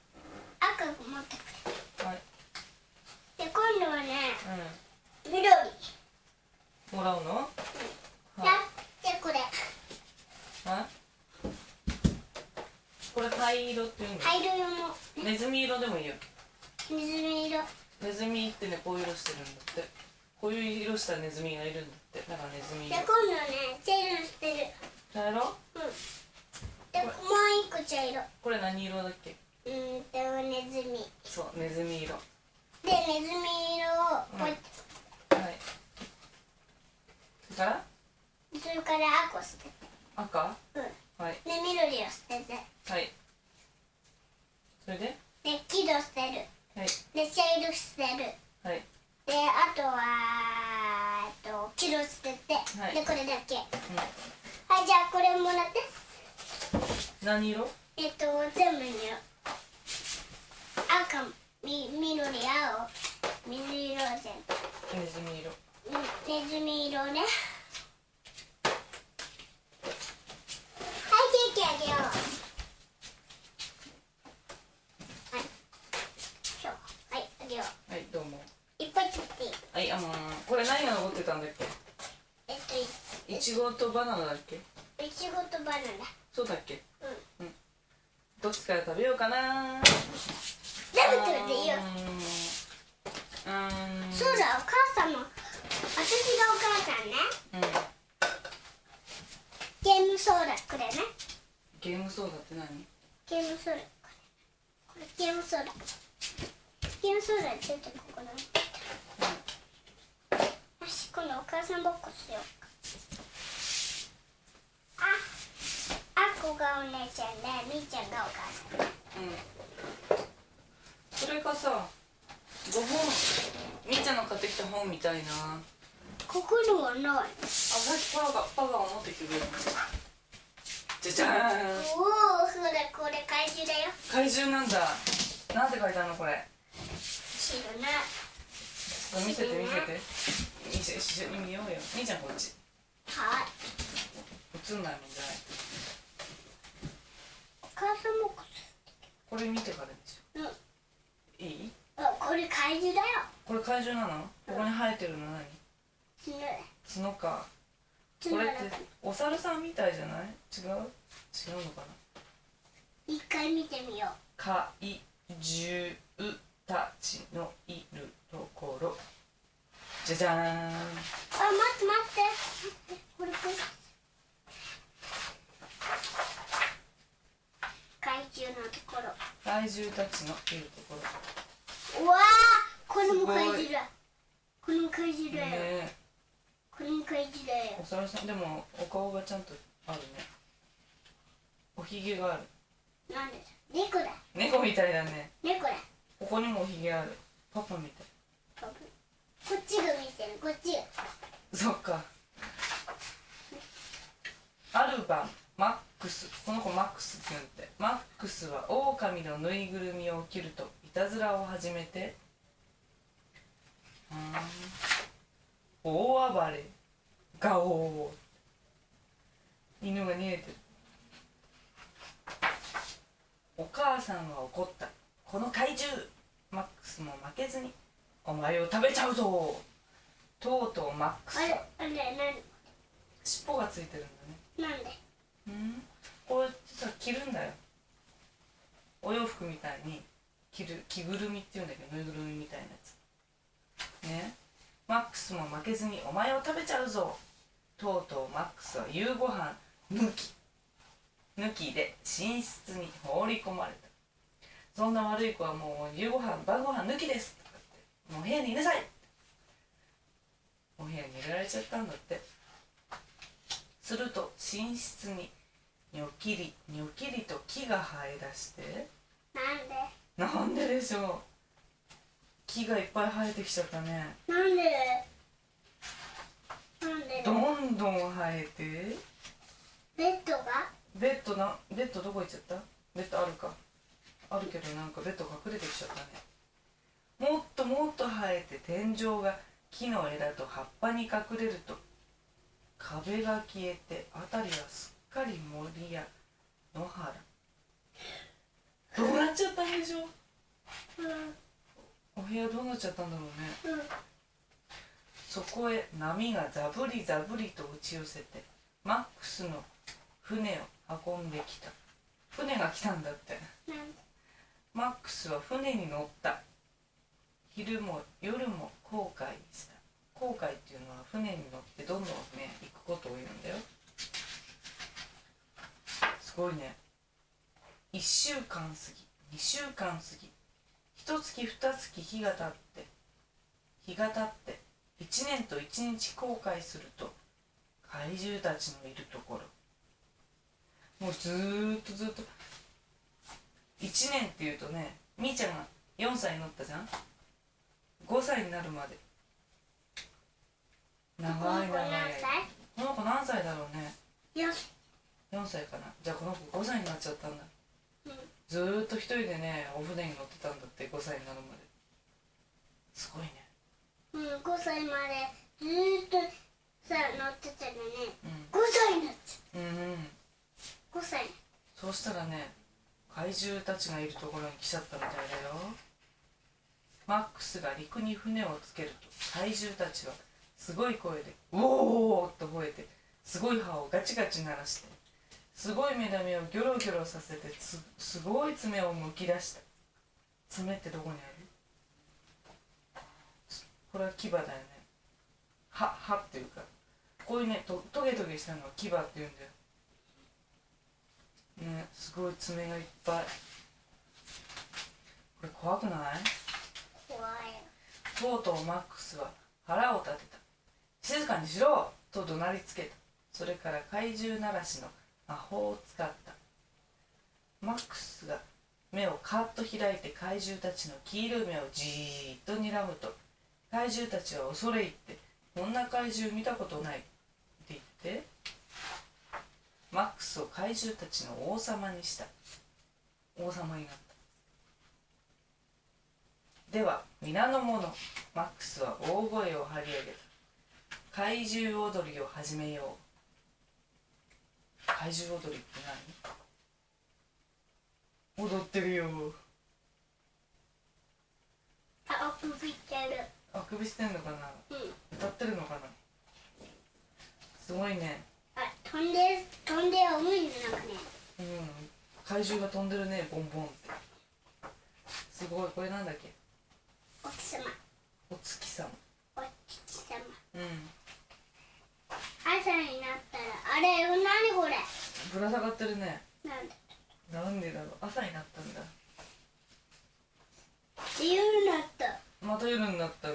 ネズミ色でもいいよ。 ネズミ色。 ネズミってねこういう色してるんだって。こういう色したネズミがいるんだって。だからネズミ色。 で今度ね茶色にしてる。 茶色？ うん。でもう一個茶色。 これ何色だっけ？ うーんとネズミ。 そうネズミ色。 でネズミ色をポイッと。 はい。それからそれから赤を捨てて。 赤？ うん。 はい。 で緑を捨てて。 はい。それで？ で黄色捨てる。 はい。 で茶色捨てる。 はい。 であとはえっと黄色捨てて、 はい、 でこれだけ、 うん、 はい。じゃあこれもらって。 何色？ えっと全部に赤、み緑、青、水色全部。 ネズミ色。 うん、ネズミ色ね。はいケーキあげよう。はいそうはいあげよう。 はいどうも。 いっぱい切っていい？ はい、あのー、これ何が残ってたんだっけ？ えっといちごとバナナだっけ？ いちごとバナナ。 そうだっけ？ うん、 うん。どっちから食べようかな。 全部食べていいよ。 うーん。 そうだ、お母さんも私がお母さんね。 うん。 ゲームソーダこれね。 ゲームソーダって何？ ゲームソーダこれ。これゲームソーダ。ゲームソーダ出てここだ。よし、今度お母さんぼっこしようか。あ、あこがお姉ちゃんで、みーちゃんがお母さん。 うん。それがさ、ごほんみーちゃんの買ってきた本みたいな。 ここにはない。 あ、さっきパパがパパが持ってきてくれた。じゃじゃーん。 おお、それこれ怪獣だよ。 怪獣なんだ。なんて書いてあるのこれ？ 知らない。 見せて見せて。見せ一緒に見ようよ。みーちゃんこっち。 はい。 映んないもんじゃない。 お母さんもここれ見てからでしょ。 うん。 いい？ あ、これ怪獣だよ。 これ怪獣なの？ここに生えてるの何？ 角。 角か。 角だからこれってお猿さんみたいじゃない？違う？違うのかな？ 一回見てみよう。 怪獣たちのいるところ。じゃじゃーん。 あ、待って待って。これこれ。怪獣のところ。 怪獣たちのいるところ。 うわあ、これも怪獣だ。これも怪獣だよ。 ねこれも怪獣だよ。 お猿さんでもお顔がちゃんとあるね。おひげがある。 なんでだ。猫だ。 猫みたいだね。 猫だ。 ここにもおひげある。パパみたい。 こっちが見てる。こっちが。 そっか。ある晩マックス、この子マックスって言うんだって。マックスは狼のぬいぐるみを着るといたずらを始めて、うーん大暴れガオー。犬が逃げてる。お母さんは怒った。この怪獣マックスも負けずにお前を食べちゃうぞ。とうとうマックスあれ、 はあれ、なん尻尾がついてるんだね。 なんで。 うんこうやってさ着るんだよ。お洋服みたいに着る着ぐるみっていうんだけど、ぬいぐるみみたいなやつね。マックスも負けずにお前を食べちゃうぞ。とうとうマックスは夕ごはん抜き抜きで寝室に放り込まれた。そんな悪い子はもう夕ごはん晩ごはん抜きですとかって、もう部屋にいなさい。お部屋に入れられちゃったんだって。すると寝室にニョキリニョキリと木が生え出して。 なんで。 なんででしょう。木がいっぱい生えてきちゃったね。 なんで。なんで。 どんどん生えて。 ベッドが。 ベッドなベッドどこ行っちゃった？ベッドあるか。あるけどなんかベッド隠れてきちゃったね。もっともっと生えて天井が木の枝と葉っぱに隠れると壁が消えて辺りはすっかり森や野原。どうなっちゃったんでしょう。 うん。 お部屋どうなっちゃったんだろうね。 うん。 そこへ波がザブリザブリと打ち寄せてマックスの船を運んできた。船が来たんだって。 なんで。 マックスは船に乗った。昼も夜も航海した。航海っていうのは船に乗ってどんどんね行くことを言うんだよ。すごいね。いっしゅうかん過ぎ、にしゅうかん過ぎ、ひとつきふたつき日が経って日が経っていちねんといちにち航海すると怪獣たちのいるところ。もうずーっとずっといちねんっていうとね、みーちゃんがよんさいになったじゃん。ごさいになるまで長い長い。この子何歳だろうね。 よよんさいかな。じゃあこの子ごさいになっちゃったんだ。 うん、 ずーっと一人でねお船に乗ってたんだって。ごさいになるまで。すごいね。 うん、ごさいまでずーっとさ乗ってたのね、 うん、 ごさいになっちゃうんうん。 う。ごさい。 そうしたらね怪獣たちがいるところに来ちゃったみたいだよ。マックスが陸に船をつけると怪獣たちはすごい声で「ウォー!」と吠えて、すごい歯をガチガチ鳴らして、すごい目玉をギョロギョロさせて、すすごい爪をむき出した。爪ってどこにある？これは牙だよね。歯歯っていうか、こういうねとトゲトゲしたのは牙って言うんだよね。すごい爪がいっぱい。これ怖くない？ 怖い。 とうとうマックスは腹を立てた。静かにしろと怒鳴りつけた。それから怪獣鳴らしの魔法を使った。マックスが目をカーッと開いて怪獣たちの黄色い目をじーっと睨むと、怪獣たちは恐れ入って、こんな怪獣見たことないって言って、マックスを怪獣たちの王様にした。王様になった。では皆の者、マックスは大声を張り上げた。怪獣踊りを始めよう。怪獣踊りって何？踊ってるよ。 あ、首してる。 あくびしてんのかな。 うん。 歌ってるのかな。すごいね。 あ、飛んで飛んで海の中ね。 うん、怪獣が飛んでるね、ボンボンって。すごい。これなんだっけ？ お月様。 お月様。 お月様。 うん。 朝になったら、あれ、何これ。 ぶら下がってるね。 なんだ。 なんでだろう。朝になったんだ。 自由になった。 また夜になったんだ。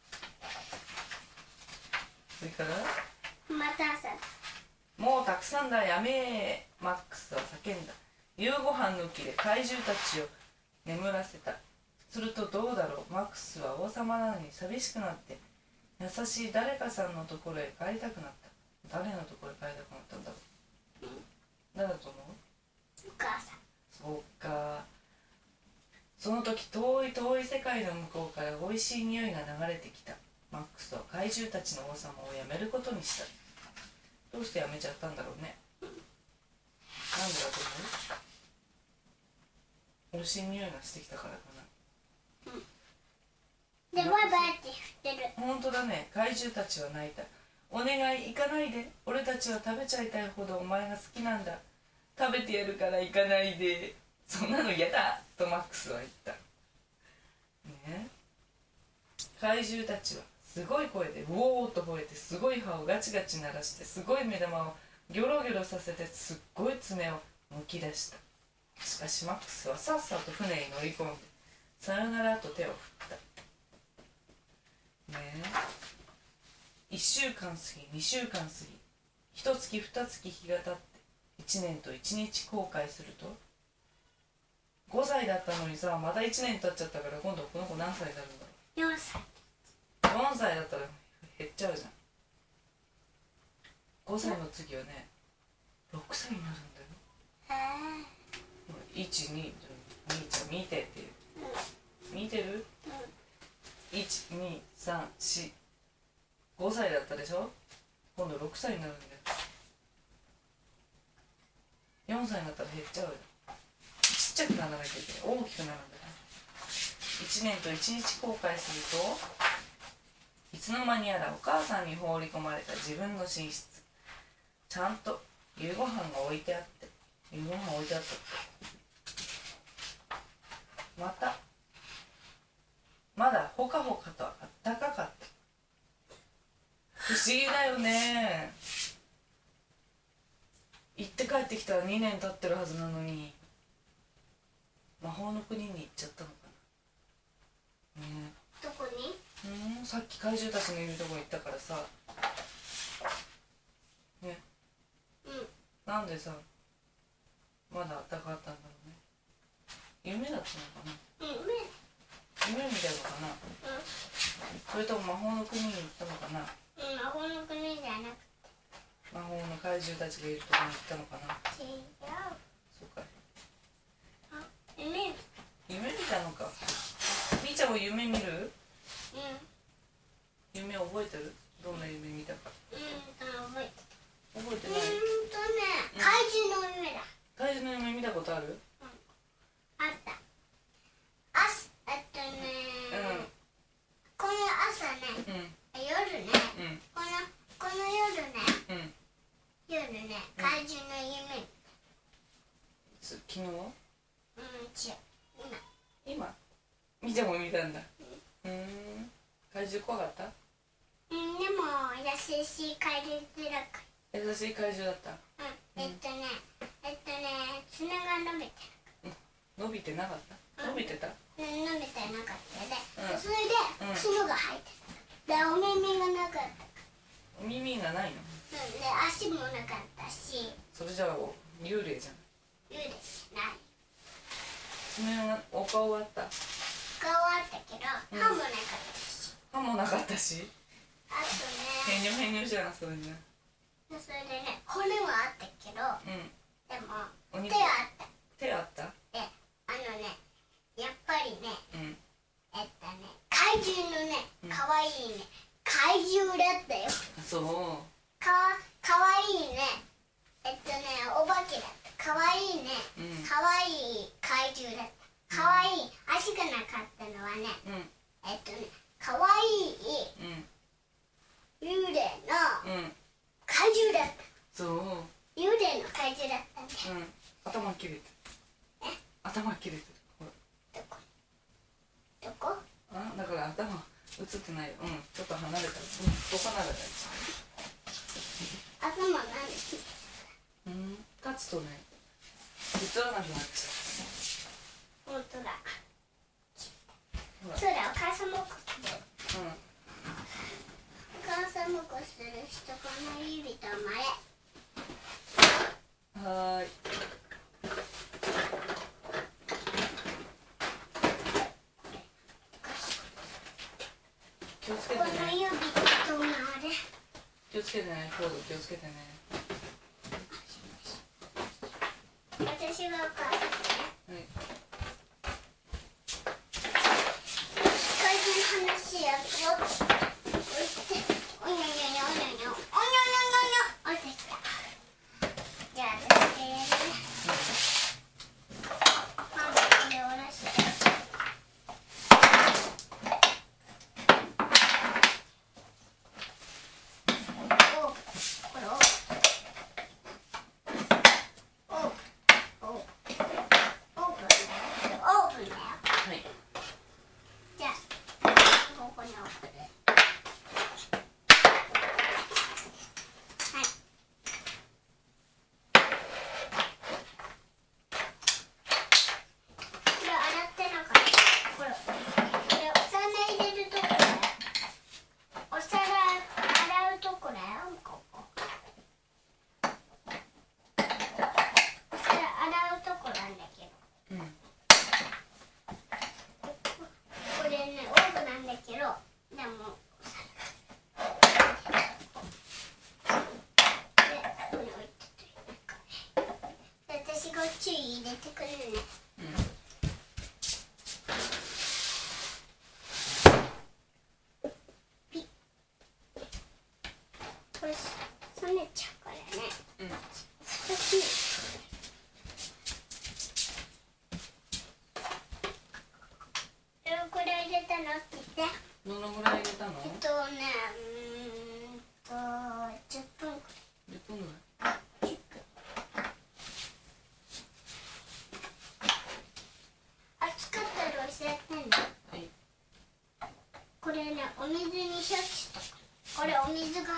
それからまた朝。 もうたくさんだ、やめー。マックスは叫んだ。夕ご飯抜きで怪獣たちを眠らせた。するとどうだろう。マックスは王様なのに寂しくなって、優しい誰かさんのところへ帰りたくなった。誰のところへ帰りたくなったんだろう。誰だと思う？ お母さん。 そうか。その時遠い遠い世界の向こうからおいしい匂いが流れてきた。マックスは怪獣たちの王様を辞めることにした。どうして辞めちゃったんだろうね。なんでだと思う？おいしい匂いがしてきたからかな。 うん。で、バイバイって振ってる。 本当だね。怪獣たちは泣いた。お願い、行かないで。俺たちは食べちゃいたいほどお前が好きなんだ。食べてやるから行かないで。そんなの嫌だとマックスは言った。ね、怪獣たちはすごい声でウォーと吠えて、すごい歯をガチガチ鳴らして、すごい目玉をギョロギョロさせて、すっごい爪をむき出した。しかしマックスはさっさと船に乗り込んで、さよならと手を振った。ねえ、いっしゅうかん過ぎ、にしゅうかん過ぎ、ひとつきふたつき日が経っていちねんといちにち航海すると、ごさいだったのにさ、またいちねん経っちゃったから、今度この子何歳になるんだろう。 よんさい。 よんさいだったら減っちゃうじゃん。ごさいの次はね、ろくさいになるんだよ。 へえ。 いち、に、にちゃん見てっていう。 うん。 見てる？ うん。 いち、に、さん、よん。ごさいだったでしょ。今度ろくさいになるんだよ。よんさいになったら減っちゃうよ。ちっちゃくならなきゃいけない。大きくなるんだよ。いちねんといちにち航海すると、いつの間にやらお母さんに放り込まれた自分の寝室。ちゃんと夕ご飯が置いてあって、夕ご飯置いてあったって。 またまだほかほかとあったかかった。不思議だよね。行って帰ってきたらにねん経ってるはずなのに魔法の国に行っちゃったのかなね。 どこに？ うん、さっき怪獣たちのいるとこ行ったからさね。 うん。 なんでさまだあったかかったんだろうね。夢だったのかな。 うん、 夢みたいのかな。 うん、 それとも魔法の国に行ったのかな。 うん、魔法の国じゃなくて魔法の怪獣たちがいるとこに行ったのかな。 違う。 そうかい。 あ、夢。 夢見たのか。みーちゃんも夢見る？ うん。 夢覚えてる？どんな夢見たか。 うんと覚えて覚えてた。うない？ ーんとね、怪獣の夢だ。 怪獣の夢見たことある？ あった。あす、えっとね、 うんこの朝ね、 うん夜ね、 うんこのこの夜ね、 うん。 夜ね、怪獣の夢。 つ昨日？ うん、違う。今。 今？みーちゃんも見たんだ。うーん。怪獣怖かった？ うん、でも優しい怪獣だか優しい怪獣だった。 ら。うん、えっとね、えっとね、爪が伸びて伸びてなかった？伸びてた？ る。うん、伸びてなかったよね。 うんそれで、 うん角が生えてた。で、お耳がなかった。 耳がないの？ うん、で、足もなかったし、 それじゃあ幽霊じゃん。 幽霊ない。 爪がお顔あった？ 顔あったけど、 うん歯もなかったし。 歯もなかったし。 あとね、 へにょへにょじゃんそれじゃ。 でそれでね、骨はあったけど、 うん。 でも、 お肉手はあった。 手あった？ で、あのね、やっぱりね、 うん。 えっとね、怪獣のねうん、 かわいいね、怪獣だったよ。 そかわ、かわいいね。えっとね、お化けだった。かわいいね。 う。うん。 かわいい怪獣だった。かわいい。足がなかったのはね、 うん。 えっとね、かわいいうん。 幽霊のうん。 怪獣だった。 そう。 幽霊の怪獣だったんだよ。 うん。頭切れてる。頭切れてる。ほら。 どこどこあ、だから頭映ってないよ。うん。ちょっと離れた。うん。ここ離れた。 頭なんでうん。立つとね、映らなくなっちゃ本当だ。 う。ほら。 そうだ、お母さんもこする。 うん。 お母さんもこする人、この指と前。 はーい。気をつけてこのね。 指と前。 気をつけてね。コード気をつけてね。 私がお母さんね。 はい。 怪獣の話やろう。おにょにょにょおにょにょおにょにょおにょにょ落ちてきた。じゃあ私がやるね。ママこれ下ろして。おこれおおおおオープンだよ。オープンだよ。 はい。 じゃあここに置くね。はい。これ洗ってなかった。これこれお皿入れるとこだよ。お皿洗うとこだよ。ここ。お皿洗うとこなんだけど。 うん。 これね、オーブなんだけど、でも、で、これ置いてというかね。で、私が注意入れてくるね。 うん。 ピッ。これ、冷めちゃうからね。 うん。 少し。どのくらい入れたのって言って。 どのぐらい入れたの？ えっとね、うーんと、じゅっぷんくじゅっぷんぐらい。 らい。じゅっぷん。暑かったらね、お水にシャツとか、これお水が。 はい。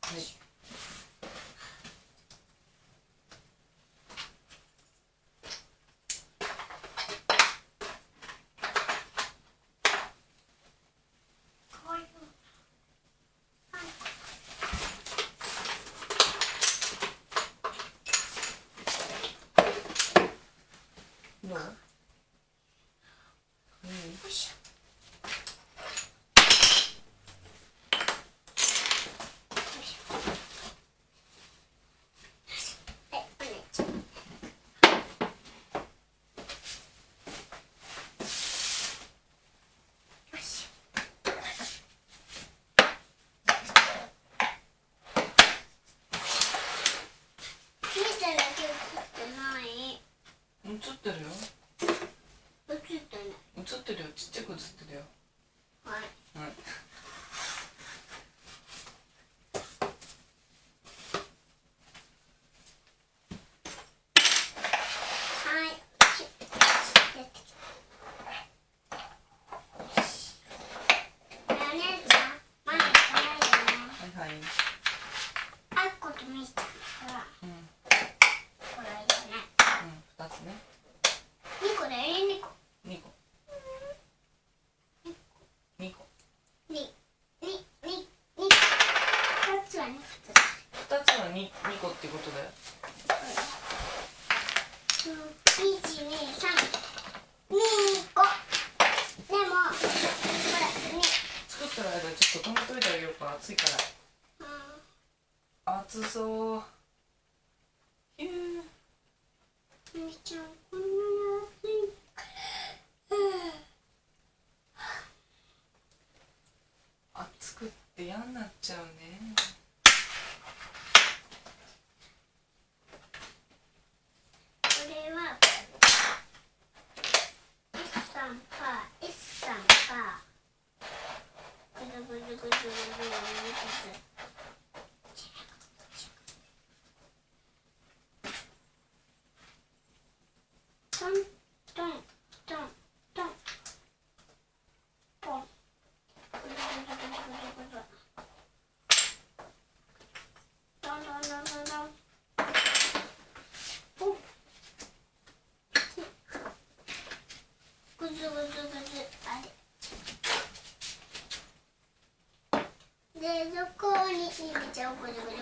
こういう。 どう？うん。 よいしょ。 映ってるよ。 映ってない。 映ってるよ。ちっちゃく映ってるよ。 はい。 はい。 はい。マヨネーズはまだいかないよね。 はいはい。 あっことみーちゃんだから、 うん。 これいいよね。 うん。二つね。 にこだよね、にこ。 二個。二個。 に、に、に、に。二つはね、 二つは二、二個ってことだよ。 一、二、三、二個。でも、これ、に。 作ってる間ちょっと止めといてあげようか。熱いから。 うん。 熱そう。ひゅー。 みーちゃん、こんなに暑い。 熱くって嫌になっちゃうね。 これは、一三パー、一三パー。ぐずぐずぐずぐずぐずぐず。トントントントンポン。ぐずぐずぐずぐずぐず。トントントントントン。ポン。ぐずぐずぐず。あれ。冷蔵庫に入れちゃう。ぐずぐずぐずぐずぐずぐずぐずぐずぐずぐずぐずぐずぐずぐず。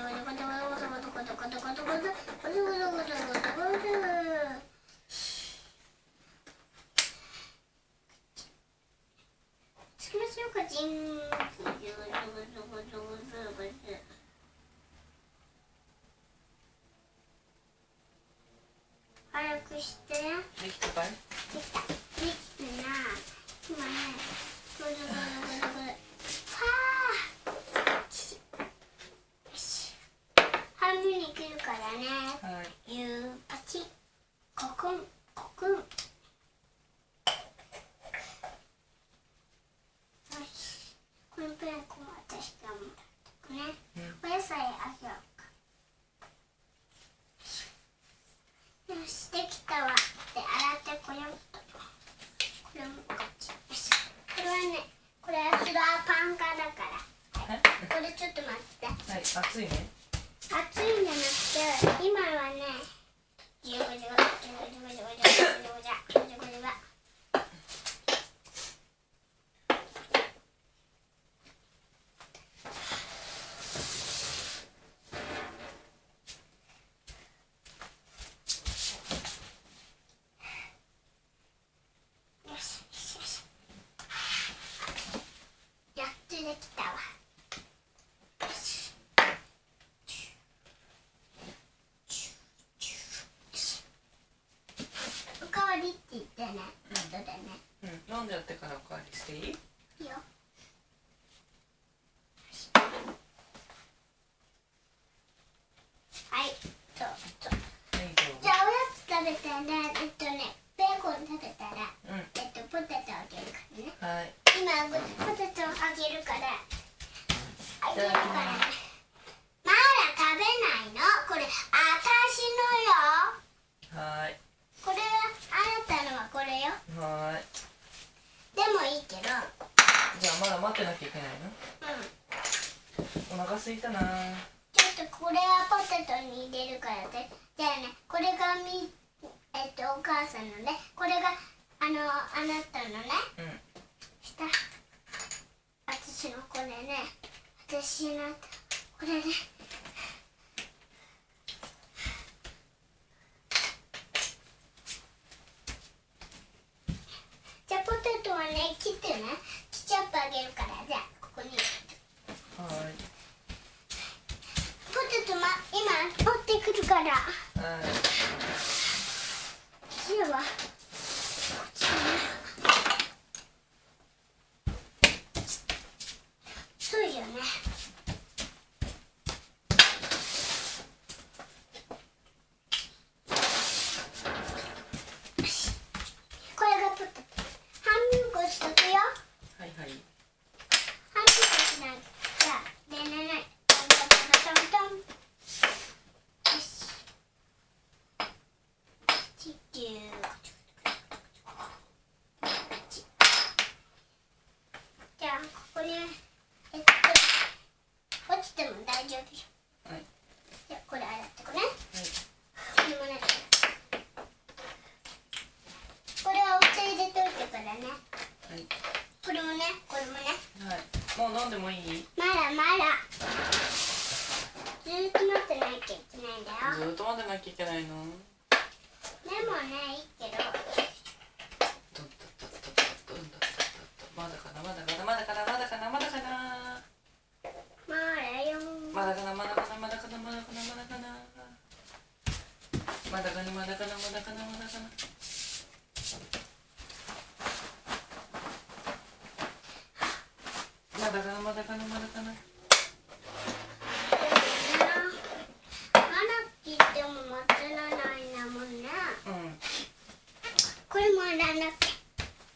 つきましょうか、ジン。ぐずぐずぐずぐずぐずぐず。早くして。 できたかい？ できた。できたな。今ね、ぐずぐずぐずぐず。はあ。よし。半分に切るからね。 はい。 ゆうパチ。コクン、コクン。よし。このペンコも私がもらってくね。 うん。 お野菜あげようか。よし、できたわ。で、洗ってこよっと。これもこっち。よし。これはね、これはフラーパン化だから。 え？ これちょっと待って。 はい。熱いね。 熱いんじゃなくて、今はね、ジュグジュグジュグジュグジュグジュグジュグジュグジュグジュグジュグジュグ。よしよしよし。やっとできたわ。よし。おかわりって言ってね、後でね。 うん。飲んじゃってからおかわりしていい？ いいよ。はい、そうそう。 はい、どうぞ。 じゃあおやつ食べたら、えっとね、ベーコン食べたら、 うん。 えっとポテトあげるからね。 はい。 今ポテトあげるから、あげるからね。まだ食べないの。これあたしのよ。 はい。 これはあなたのはこれよ。 はい。 でもいいけど、 じゃあまだ待ってなきゃいけないの？お腹すいたな。 ちょっとこれはポテトに入れるからで。じゃあね、これがみえっとお母さんのね、これがあのあなたのね。 うん。 下。私のこれね、私のこれね。じゃあポテトはね、切ってね、ケチャップあげるから、じゃあここに。 はい。 ポテトま今持ってくるから。 はい。 次は。そうよね。よし。これがポテト。半分こしとくよ。 はいはい。 半分こしない。じゃあ、でねね。トントントントントン。よし。チキュー。じゃあ、ここに。えっと、落ちても大丈夫でしょ。 はい。 じゃあ、これ洗ってこね。 はい。 これもね。これはお茶入れといてからね。 はい。 これもね、これもね。 はい。もう飲んでもいい？ まだまだ。ずーっと待ってなきゃいけないんだよ。 ずーっと待ってなきゃいけないの？ でもね、いいけど。 まだかな、まだかな、まだかな、まだかな、まだかな。 まだよ。 まだかな、まだかな、まだかな、まだかな、まだかな。まだかな、まだかな、まだかな、まだかな。まだかな、まだかな、まだかな。 まだ切っても待ってらないんだもんね。 うん。 これも洗わなきゃ。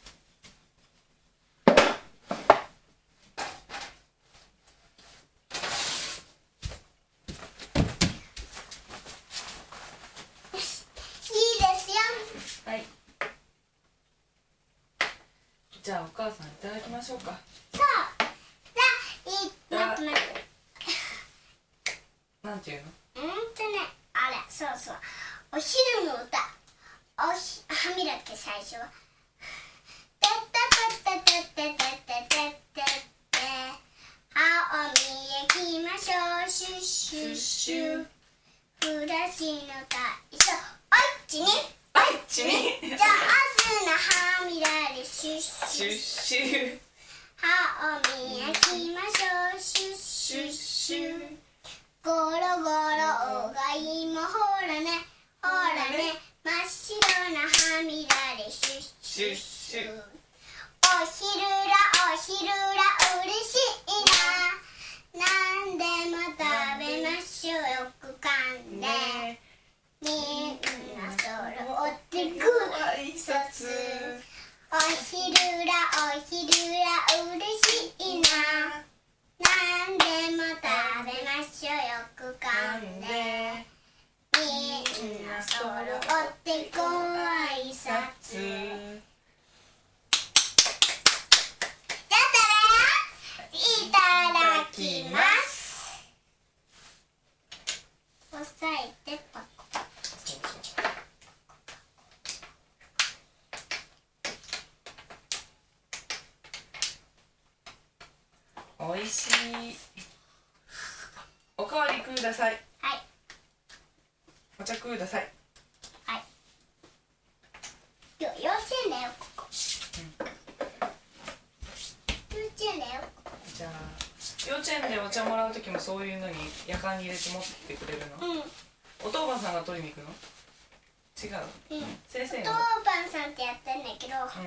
じゃあお母さんいただきましょうか。 そう。じゃあ、いい、待って待って。 なんていうの？ うんとね、あれ、そうそう。お昼の歌。おひ、歯磨き最初は。てってってってってってってってって歯を磨きましょう。シュッシュッシュ。ブラシの体操。おいっちに。 おいっちに。 じゃあ、まずの歯磨きシュッシュッシュッシュ。 歯を磨きましょう。シュッシュッシュ。ゴロゴロおがいもほらね、ほらね、真っ白な歯磨きシュッシュッシュ。おひるらおひるらうれしいな。なんでも食べましょう。よくかんで。みんなそろってご挨拶。おひるらおひるらうれしいな。なんでも食べましょう。よくかんで。みんなそろってご挨拶。じゃあいただきます。押さえてパコパコ。 おいしい。おかわりください。 はい。 お茶ください。 はい。よ、幼稚園だよ、ここ。幼稚園だよ。 じゃあ幼稚園でお茶もらう時もそういうのにやかんに入れて持ってきてくれるの？ うん。 お当番さんが取りに行くの？違う。 うん。 先生当が。 番さんってやってんだけど。 うん。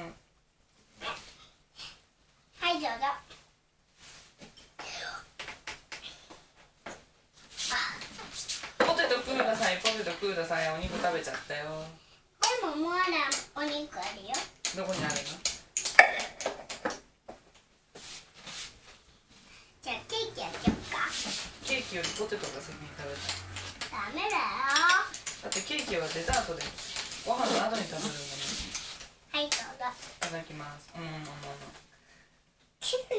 はい、どうぞ。 ポテトください、ポテトください。お肉食べちゃったよ。 でもまだお肉あるよ。 どこにあるの？ じゃあケーキあげようか。 ケーキよりポテトが先に食べた。 ダメだよ。 だってケーキはデザートでご飯の後に食べるんだもん。 はい、どうぞ。 いただきます。うんうんうんうん。 キュッ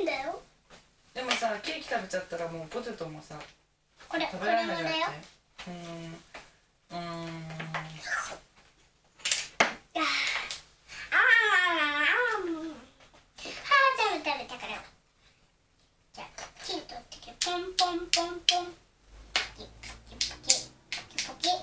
さケーキ食べちゃったらもうポテトもさこれ食こべられなくなっれもだよ。 てうーんうーんああー食べ食べたから。じゃあ金取ってきてポンポンポンポンポキポキポキポキポキ。じゃ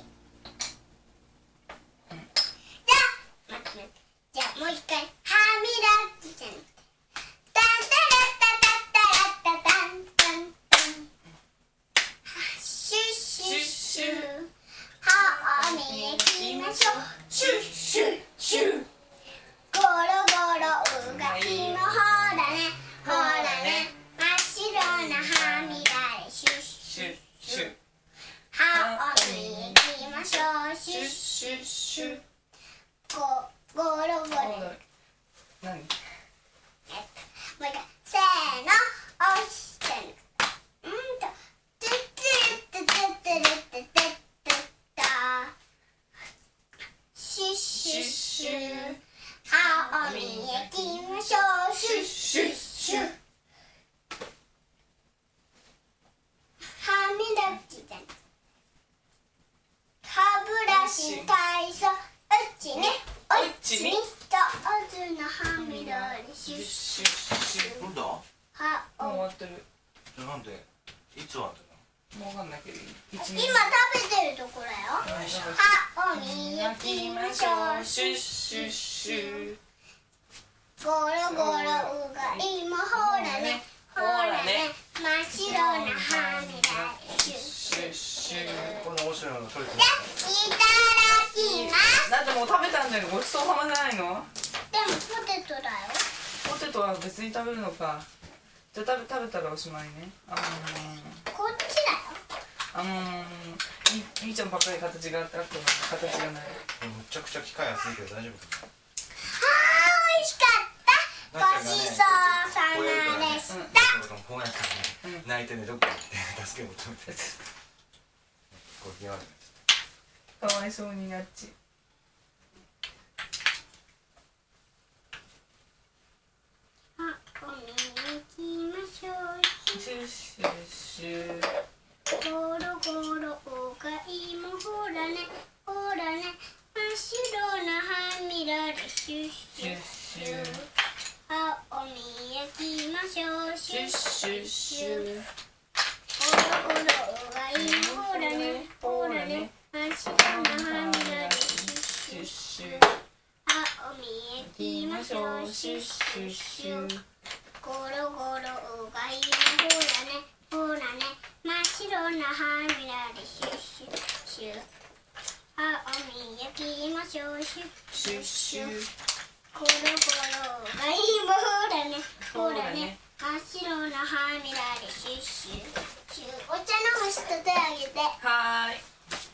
あ待って待って。じゃあもう一回歯磨きじゃん。タンタラッタタッタラッタタンタンタン。シュッシュッシュ歯を磨きましょう。シュッシュッシュッゴロゴロうがいもほらねほらね真っ白な歯磨きシュッシュッシュッ歯を磨きましょう。シュッシュッシュッゴゴロゴロ。 何もう一回せーの押してうんとトゥトゥトゥトゥトゥトゥトゥトゥトシュッシュッシュ歯を磨きましょう。シュッシュッシュ歯磨きじゃん。歯ブラシ体操うちねおっちに上手な歯磨きシュッシュッシュなんだ？ 歯をもう終わってるなんで？いつ終わったの？ もうわかんないけど今食一べてるところよ。歯を磨きましょう。 シュッシュッシュゴロゴロうがいもほらねほらね真っ白な歯磨きシュッシュッシュこんな面白いのが取れてじゃいただきます。 だってもう食べたんだよごちそうさまじゃないのでもポテトだよ。 ポテトは別に食べるのかじゃあ食べ食べたらおしまいねあのこっちだよ。 あのみみーちゃんばっかり形があってあっても形がないむちゃくちゃ機械熱いけど大丈夫かな？ はー美味しかったごちそうさまでした。 こうやってね泣いてねどっか行って助けを求めてこう気が悪くなっちゃっかわいそうになっち歯を磨きましょう。 シュッシュッシュゴロゴロおがいもほらねほらね真っ白な歯磨きシュッシュッシュ歯を磨きましょう。シュッシュッシュゴロゴロおがいもほらねほらね真っ白な歯磨きシュッシュッシュ歯を磨きましょう。シュッシュッシュゴロゴロおがいもほらねほらね真っ白な歯磨きシュッシュッシュ歯を磨きましょう。シュッシュッシュゴロゴロがいいもほらねほらね真っ白な歯磨きシュッシュッシュお茶飲む人手あげて。 はーい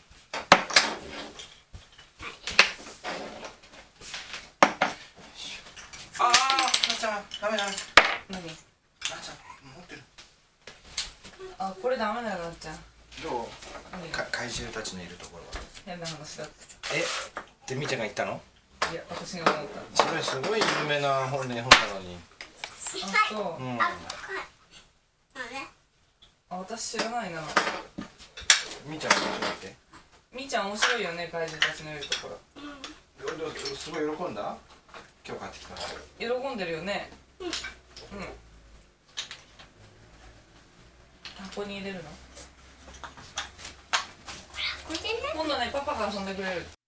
ああ、なっちゃんダメだ。なっ何ちゃん持ってる。 あこれダメだよなっちゃんどう？ 何か怪獣たちのいるところは。 変な話だってえ？でみーちゃんが言ったの？ いや私が思ったそれすごい有名な本ね本なのに。 あそううん。 あ、はい。あね。 あ私知らないなみーちゃんが言ってみーちゃん面白いよね怪獣たちのいるところみて。どうすごい喜んだ？今日買ってきたの。 喜んでるよねうん箱に入れるのこれね。 今度ねパパが遊んでくれる